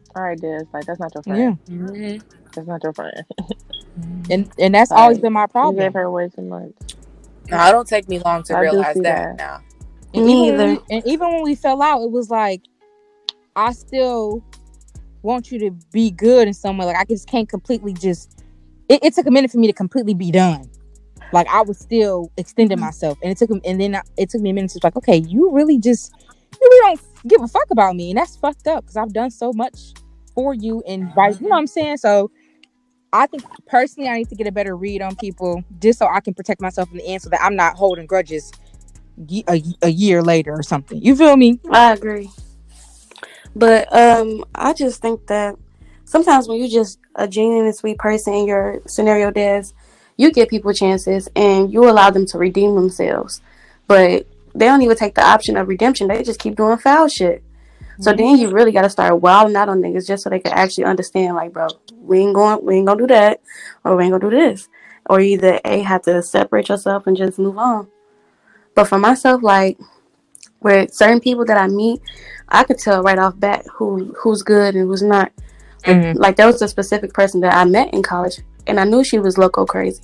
all right, Des, like that's not your friend. Yeah. Mm-hmm. That's not your friend. And and that's always Like been my you problem. gave her way too much. No, it don't take me long to I do realize see that that. now. And Me even when either. we, and even when we fell out, it was like I still want you to be good in some way. Like I just can't completely just. It, it took a minute for me to completely be done. Like I was still extending Mhm. myself, and it took him. And then I, it took me a minute to like, okay, you really just you really don't give a fuck about me, and that's fucked up because I've done so much for you, and vice. You know what I'm saying? So I think personally, I need to get a better read on people just so I can protect myself in the end, so that I'm not holding grudges ye- a, a year later or something. You feel me? I agree. But um, I just think that sometimes when you're just a genuine and sweet person in your scenario, Des, you give people chances and you allow them to redeem themselves. But they don't even take the option of redemption. They just keep doing foul shit. So then you really got to start wilding out on niggas just so they can actually understand, like, bro, we ain't going, we ain't gonna do that, or we ain't gonna do this, or either a have to separate yourself and just move on. But for myself, like, with certain people that I meet, I could tell right off bat who who's good and who's not. Like, Mhm. like there was a specific person that I met in college, and I knew she was loco crazy,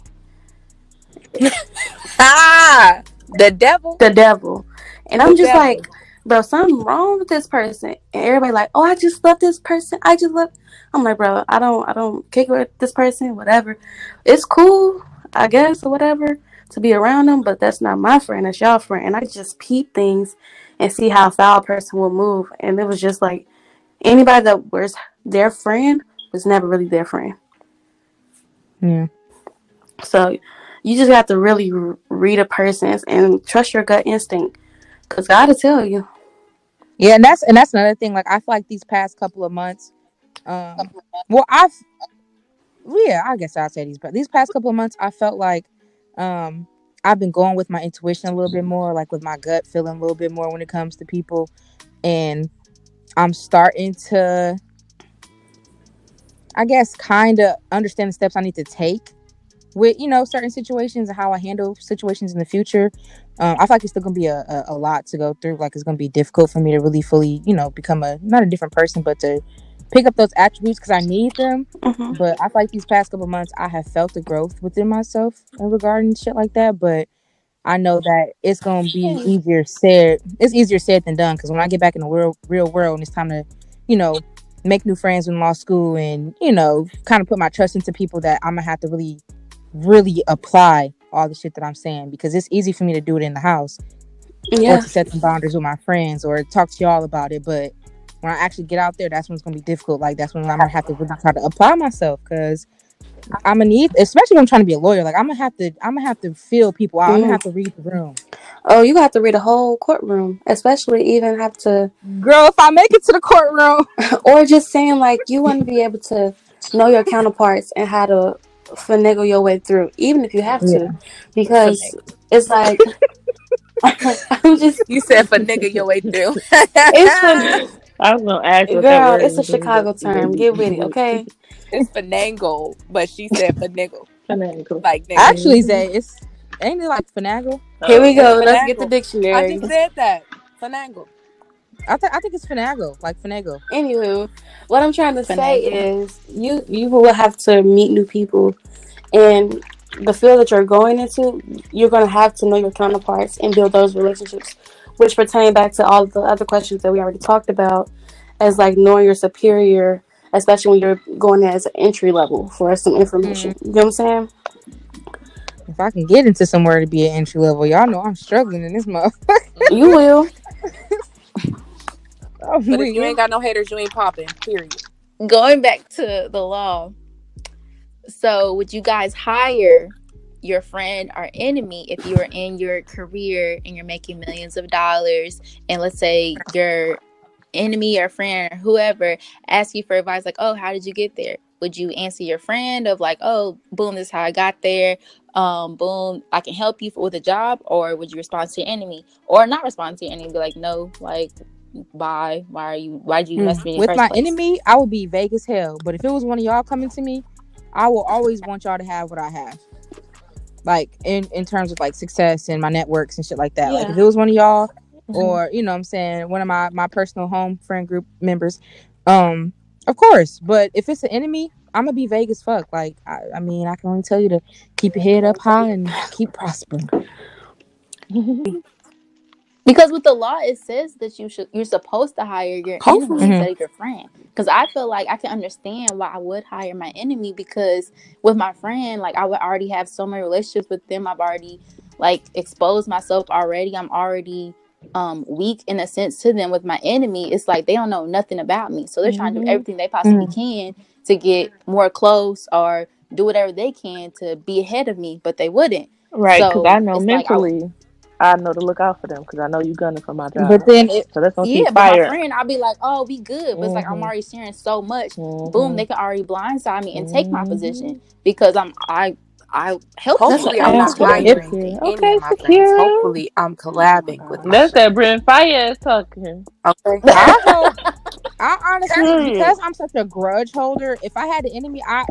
Ah, the devil. the devil. And The I'm just devil. like, bro, something wrong with this person. And everybody like, oh, I just love this person. I just love. I'm like, bro, I don't, I don't kick with this person. Whatever, it's cool, I guess, or whatever, to be around them. But that's not my friend. That's y'all friend. And I just peep things and see how a foul person will move. And it was just like anybody that was their friend was never really their friend. Yeah. So you just have to really r- read a person and trust your gut instinct, cause God will tell you. Yeah, and that's and that's another thing. Like I feel like these past couple of months, um, well, I've yeah, I guess I'll say these, but these past couple of months, I felt like, um, I've been going with my intuition a little bit more, like with my gut feeling a little bit more when it comes to people, and I'm starting to, I guess, kind of understand the steps I need to take with, you know, certain situations and how I handle situations in the future. Um, I feel like it's still gonna be a, a, a lot to go through. Like it's gonna be difficult for me to really fully, you know, become a not a different person, but to pick up those attributes because I need them. Mm-hmm. But I feel like these past couple of months, I have felt the growth within myself regarding shit like that. But I know that it's gonna be easier said. It's easier said than done because when I get back in the real real world and it's time to, you know, make new friends in law school and you know, kind of put my trust into people that I'm gonna have to really really apply all the shit that I'm saying because it's easy for me to do it in the house Yeah. or to set some boundaries with my friends or talk to y'all about it. But when I actually get out there, that's when it's gonna be difficult. Like that's when I'm gonna have to really try to apply myself because I'm gonna need, especially when I'm trying to be a lawyer. Like I'm gonna have to, I'm gonna have to feel people out. I'm gonna Mm. have to read the room. Oh, you have to read a whole courtroom, especially even have to, Girl, if I make it to the courtroom, or just saying like you want to be able to know your counterparts and how to finagle your way through, even if you have yeah. to, because it's like I'm just. You said for nigga your way through. It's for I was gonna ask what that girl. word It's a was. Chicago term. Get with it, okay? It's finagle, but she said finagle. Finagle. Like nigga. Actually, Zay, it's ain't it like finagle? Here we It's go. Let's get the finagle. dictionary. I just said that. Finagle. I think I think it's finagle, like finagle. Anywho, what I'm trying to say Finagle. is you you will have to meet new people, and the field that you're going into, you're going to have to know your counterparts and build those relationships, which pertain back to all the other questions that we already talked about, as like knowing your superior, especially when you're going in as an entry level for some information. Mm. You know what I'm saying? If I can get into somewhere to be an entry level, y'all know I'm struggling in this motherfucker. You will. Oh, But if wait, you ain't got no haters, you ain't popping. Period. Going back to the law. So, would you guys hire your friend or enemy if you are in your career and you're making millions of dollars, and let's say your enemy or friend or whoever asks you for advice, like, "Oh, how did you get there?" Would you answer your friend of like, "Oh, boom, this is how I got there. Um, boom, I can help you for, with a job," or would you respond to your enemy or not respond to your enemy? Be like, "No, like, bye. Why are you? Why did you Mm. mess with me in the with first my place?" enemy, I would be vague as hell. But if it was one of y'all coming to me, I will always want y'all to have what I have. Like in, in terms of like success and my networks and shit like that. Like if Yeah. it was one of y'all Mhm. or, you know what I'm saying, one of my, my personal home friend group members, um, Of course, but if it's an enemy, I'm gonna be vague as fuck. Like, I, I mean, I can only tell you to keep your head up high and keep prospering. Because with the law, it says that you should you're supposed to hire your enemy Hopefully. instead of your friend. Because I feel like I can understand why I would hire my enemy, because with my friend, like I would already have so many relationships with them. I've already like exposed myself already. I'm already um weak in a sense to them. With my enemy, it's like they don't know nothing about me, so they're trying to do Mhm. everything they possibly can to get more close or do whatever they can to be ahead of me, but they wouldn't. Right, because So I know it's like I mentally, I know to look out for them because I know you gunning for my But job. then, it, So that's gonna Yeah, keep but my firing. friend, I'll be like, oh, we good. But it's like I'm Mhm. already sharing so much. Boom, Mhm. they can already blindside me and take my Mhm. position because I'm I I help That's them. Hopefully, I'm an not asshole. If hiring you any okay, of my friends. Sakira. Hopefully, I'm collabing with my That's that friends. Brent Fayez talking. Okay. I hope, I honestly, Period. because I'm such a grudge holder, if I had an enemy, I,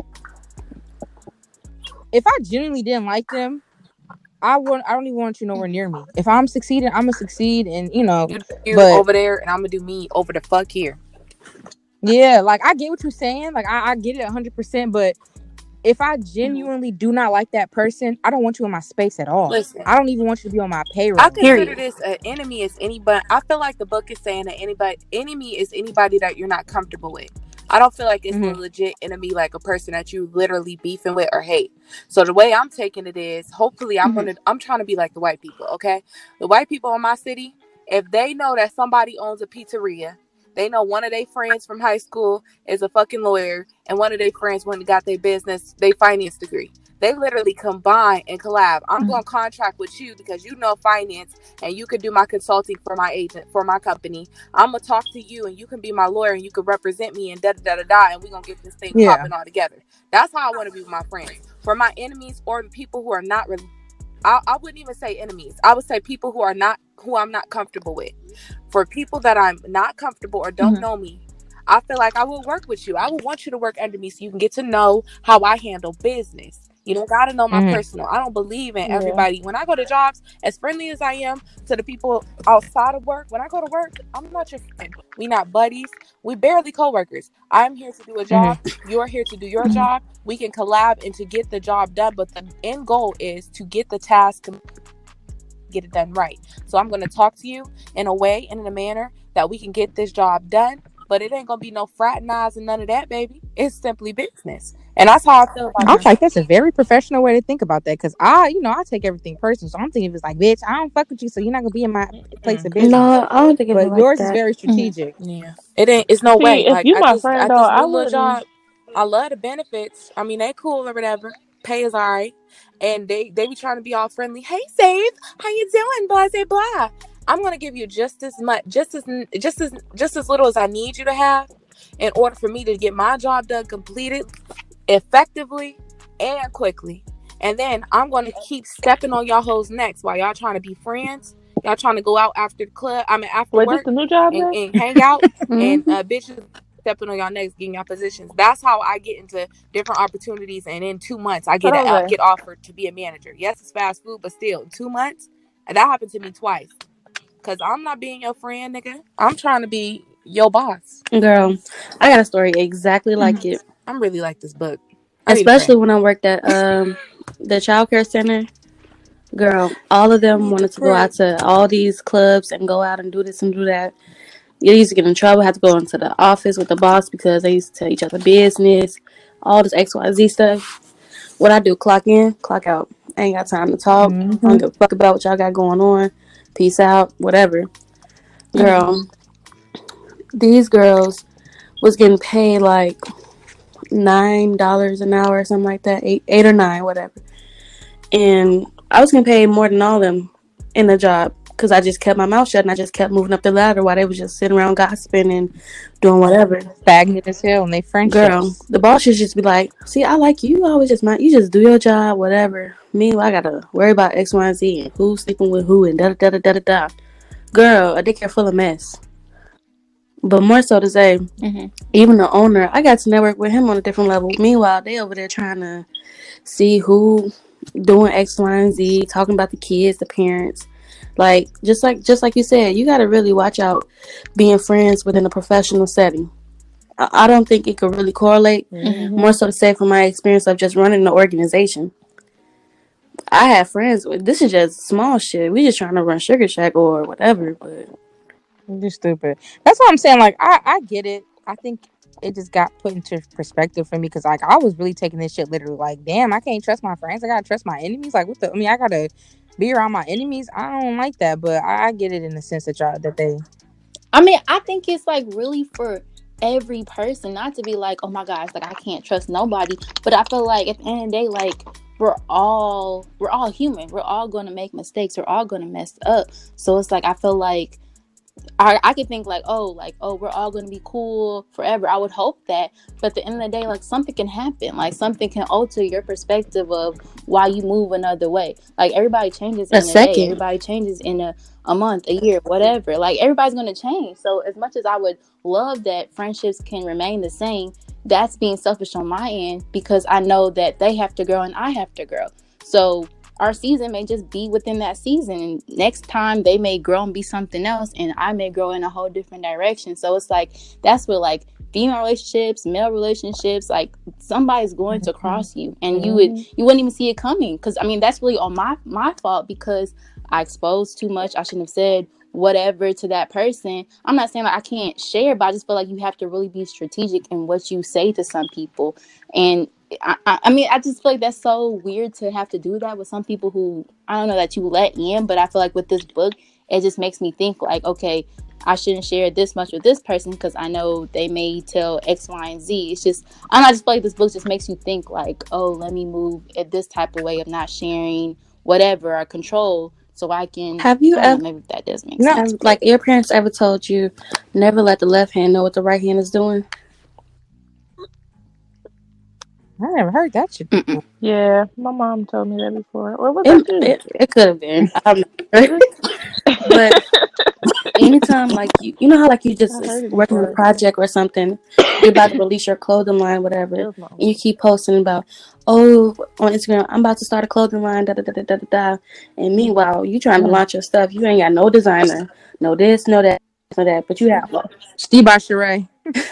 if I genuinely didn't like them, I wouldn't. I don't even want you nowhere near me. If I'm succeeding, I'm gonna succeed, and you know. You do you But over there, and I'm gonna do me over the fuck here. yeah, like I get what you're saying. Like I, I get it one hundred percent. But if I genuinely do not like that person, I don't want you in my space at all. Listen, I don't even want you to be on my I payroll. consider Period. this an enemy is anybody. I feel like the book is saying that anybody enemy is anybody that you're not comfortable with. I don't feel like it's Mhm. a legit enemy, like a person that you literally beefing with or hate. So the way I'm taking it is, hopefully, I'm Mhm. gonna, I'm trying to be like the white people. Okay, the white people in my city, if they know that somebody owns a pizzeria, they know one of their friends from high school is a fucking lawyer, and one of their friends went and got their business, their finance degree. They literally combine and collab. I'm Mhm. going to contract with you because you know finance and you could do my consulting for my agent, for my company. I'm going to talk to you and you can be my lawyer and you can represent me and da da da da da, and we're going to get this thing Yeah. popping all together. That's how I want to be with my friends. For my enemies or the people who are not really, I, I wouldn't even say enemies. I would say people who are not, who I'm not comfortable with. For people that I'm not comfortable or don't Mhm. know me, I feel like I will work with you. I would want you to work under me so you can get to know how I handle business. You don't gotta know my Mhm. personal. I don't believe in Yeah. everybody. When I go to jobs, as friendly as I am to the people outside of work, when I go to work, I'm not your friend. We not buddies. We barely coworkers. I'm here to do a job. You're here to do your Mhm. job. We can collab and to get the job done. But the end goal is to get the task, get it done right. So I'm gonna talk to you in a way and in a manner that we can get this job done. But it ain't gonna be no fraternizing, none of that, baby. It's simply business. And that's how I feel about I was Mhm. like, that's a very professional way to think about that. Because I, you know, I take everything personal. So I'm thinking if it's like, bitch, I don't fuck with you, so you're not gonna be in my place of business. No, I don't think of it But like yours is that. very strategic. Yeah, it ain't. It's no See, way. if Like you at my this friend at though, this I new little wouldn't. job, I love the benefits. I mean, they cool or whatever. Pay is alright, and they they be trying to be all friendly. Hey, Save, how you doing? Blah blah blah. I'm gonna give you just as much, just as just as just as little as I need you to have, in order for me to get my job done completed effectively and quickly. And then I'm gonna keep stepping on y'all hoes next while y'all trying to be friends. Y'all trying to go out after the club. I mean after Wait, this work the new job and, now? and hang out. And Mhm. uh, bitches stepping on y'all necks, getting y'all positions. That's how I get into different opportunities. And in two months, I get Hold a, on, Zay. get offered to be a manager. Yes, it's fast food, but still, in two months, and that happened to me twice. Cause I'm not being your friend, nigga. I'm trying to be your boss. Girl, I got a story exactly like it. I'm really like this book. I need a Especially friend. when I worked at um the child care center. Girl, all of them wanted to go out to all these clubs and go out and do this and do that. They used to get in trouble, had to go into the office with the boss because they used to tell each other business, all this X Y Z stuff. What I do, clock in, clock out. I ain't got time to talk. I don't Mm-hmm. give a fuck about what y'all got going on. Peace out, whatever. Girl, these girls was getting paid like nine dollars an hour or something like that, eight, eight or nine, whatever. And I was getting paid more than all of them in the job because I just kept my mouth shut and I just kept moving up the ladder while they was just sitting around gossiping and doing whatever. Stagnant as hell, and they friendships. Girl, the boss should just be like, "See, I like you. You always just mind. You just do your job, whatever. Meanwhile, I gotta worry about X, Y, and Z and who's sleeping with who and da da da da da da." Girl, a daycare full of mess. But more so to say, Mhm. even the owner, I got to network with him on a different level. Meanwhile, they over there trying to see who doing X, Y, and Z, talking about the kids, the parents. Like just like just like you said, you gotta really watch out being friends within a professional setting. I, I don't think it could really correlate. Mm-hmm. More so to say from my experience of just running the organization. I have friends with this is just small shit. We just trying to run Sugar Shack or whatever, but You're stupid. That's what I'm saying. Like, I, I get it. I think it just got put into perspective for me because, like, I was really taking this shit literally. Like, damn, I can't trust my friends. I gotta trust my enemies. Like, what the? I mean, I gotta be around my enemies. I don't like that, but I, I get it in the sense that y'all that they. I mean, I think it's like really for every person, not to be like, oh my gosh, like I can't trust nobody. But I feel like at the end of the day, like we're all we're all human. We're all going to make mistakes. We're all going to mess up. So it's like I feel like I, I could think like, oh, like, oh, we're all going to be cool forever. I would hope that. But at the end of the day, like something can happen. Like something can alter your perspective of why you move another way. Like everybody changes in a a day. second. Everybody changes in a, a month, a year, whatever. Like everybody's going to change. So as much as I would love that friendships can remain the same, that's being selfish on my end because I know that they have to grow and I have to grow. So our season may just be within that season. And next time they may grow and be something else and I may grow in a whole different direction. So it's like, that's where like female relationships, male relationships, like somebody's going to cross you and you would, you wouldn't even see it coming. Cause I mean, that's really on my, my fault because I exposed too much. I shouldn't have said whatever to that person. I'm not saying like I can't share, but I just feel like you have to really be strategic in what you say to some people. And I, I, I mean, I just feel like that's so weird to have to do that with some people who, I don't know, that you let in, but I feel like with this book, it just makes me think like, okay, I shouldn't share this much with this person because I know they may tell X, Y, and Z. It's just, I don't know, I just feel like this book just makes you think like, oh, let me move at this type of way of not sharing whatever or control so I can, have you I don't know, ever, maybe that does make No. sense. have, like your parents ever told you never let the left hand know what the right hand is doing? I never heard that shit before. Yeah, my mom told me that before. Or was It, that you? it, it could have been. I'm not sure. But anytime, like you, you know how like you just I heard it working on a before. project or something, you're about to release your clothing line, whatever, It was my and you keep posting about, oh, on Instagram, I'm about to start a clothing line, da da da da da da. da. And meanwhile, you trying to launch your stuff, you ain't got no designer, no this, no that, no that, but you have Steve by Sheree.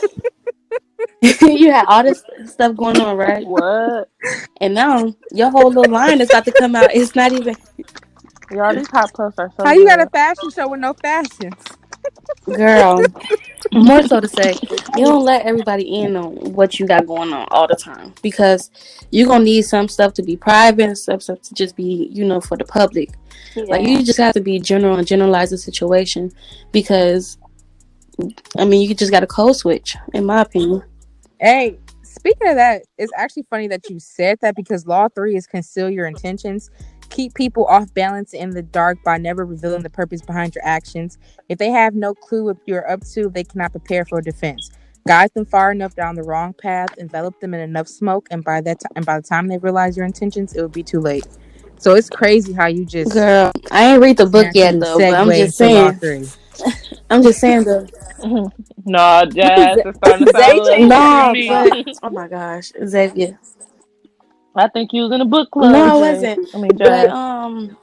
you had all this stuff going on, right? what? And now your whole little line is about to come out. It's not even, Y'all, these hot posts are so How you good. got a fashion show with no fashions? girl. More so to say, you don't let everybody in on what you got going on all the time because you're gonna need some stuff to be private and some stuff to just be, you know, for the public. Yeah. Like you just have to be general and generalize the situation because I mean you just got a code switch, in my opinion. Hey, speaking of that, it's actually funny that you said that because law three is conceal your intentions. Keep people off balance in the dark by never revealing the purpose behind your actions. If they have no clue what you're up to, they cannot prepare for defense. Guide them far enough down the wrong path, envelop them in enough smoke, and by that time, and by the time they realize your intentions, it will be too late. So it's crazy how you just Girl, I ain't read the book yet naturally though, but I'm segue just into law saying. three. I'm just saying the No, Jazz is starting to sound a little no, creepy. but oh my gosh, Xavier. I think you was in a book club. No, I Jay. wasn't. I mean, But Jazz. um,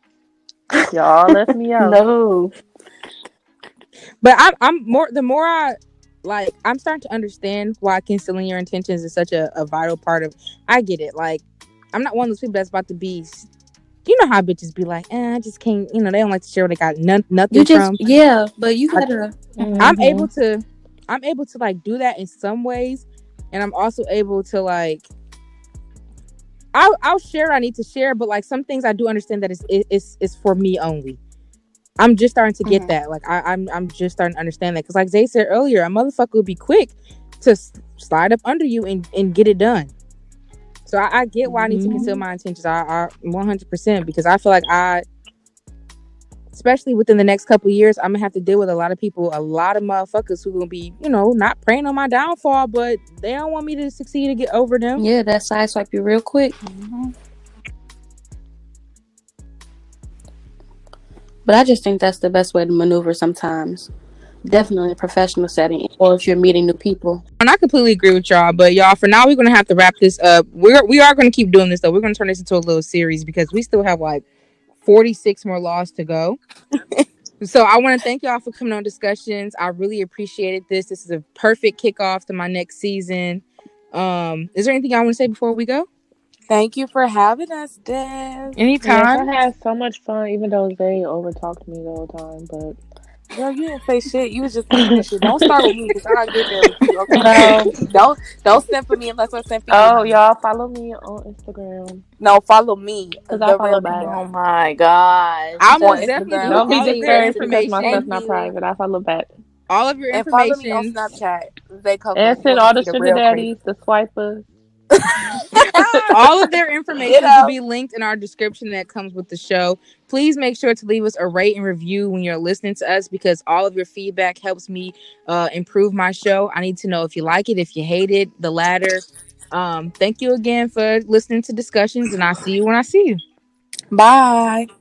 Y'all left me out. no. But I'm I'm more the more I like I'm starting to understand why concealing your intentions is such a, a vital part of. I get it. Like I'm not one of those people that's about to be. You know how bitches be like, eh, I just can't. You know they don't like to share what they got none, nothing You just from. yeah, but you gotta. Mhm. I'm able to, I'm able to like do that in some ways, and I'm also able to like. I'll I'll share what I need to share, but like some things I do understand that it's it's it's for me only. I'm just starting to get Mhm. that. Like I, I'm I'm just starting to understand that because like Zay said earlier, a motherfucker would be quick to s- slide up under you and, and get it done. So I, I get why I need to conceal my intentions. I, I one hundred percent because I feel like I, especially within the next couple of years, I'm gonna have to deal with a lot of people, a lot of motherfuckers who gonna be, you know, not praying on my downfall, but they don't want me to succeed to get over them. Yeah, that side swipe you real quick. Mhm. But I just think that's the best way to maneuver sometimes. Definitely in a professional setting or if you're meeting new people. And I completely agree with y'all, but y'all, for now, we're gonna have to wrap this up. We're we are gonna keep doing this though. We're gonna turn this into a little series because we still have like forty-six more laws to go. So I want to thank y'all for coming on Discussions. I really appreciated this. This is a perfect kickoff to my next season. Um, is there anything I want to say before we go? Thank you for having us, Des. Anytime. Yes, I had so much fun, even though they overtalked me the whole time. But Girl, you didn't say shit. You was just talking shit. Don't start with me because I gotta get there with you. Okay. no. Don't don't send for me unless I send for you. Oh, y'all follow me on Instagram. No, follow me. Because The I follow real back. Leah. Oh my gosh. I On most Just- definitely Instagram. do. Don't be All of your discouraged because my information. stuff's not private. I follow back. All of your And follow me information. on Snapchat. Zay Coco. And if you send wanna all the see sugar real daddies, the swipers. All of their information Ditto. will be linked in our description that comes with the show. Please make sure to leave us a rate and review when you're listening to us, because all of your feedback helps me uh, improve my show. I need to know if you like it, if you hate it, the latter. Um, thank you again for listening to Discussions, and I'll see you when I see you. Bye.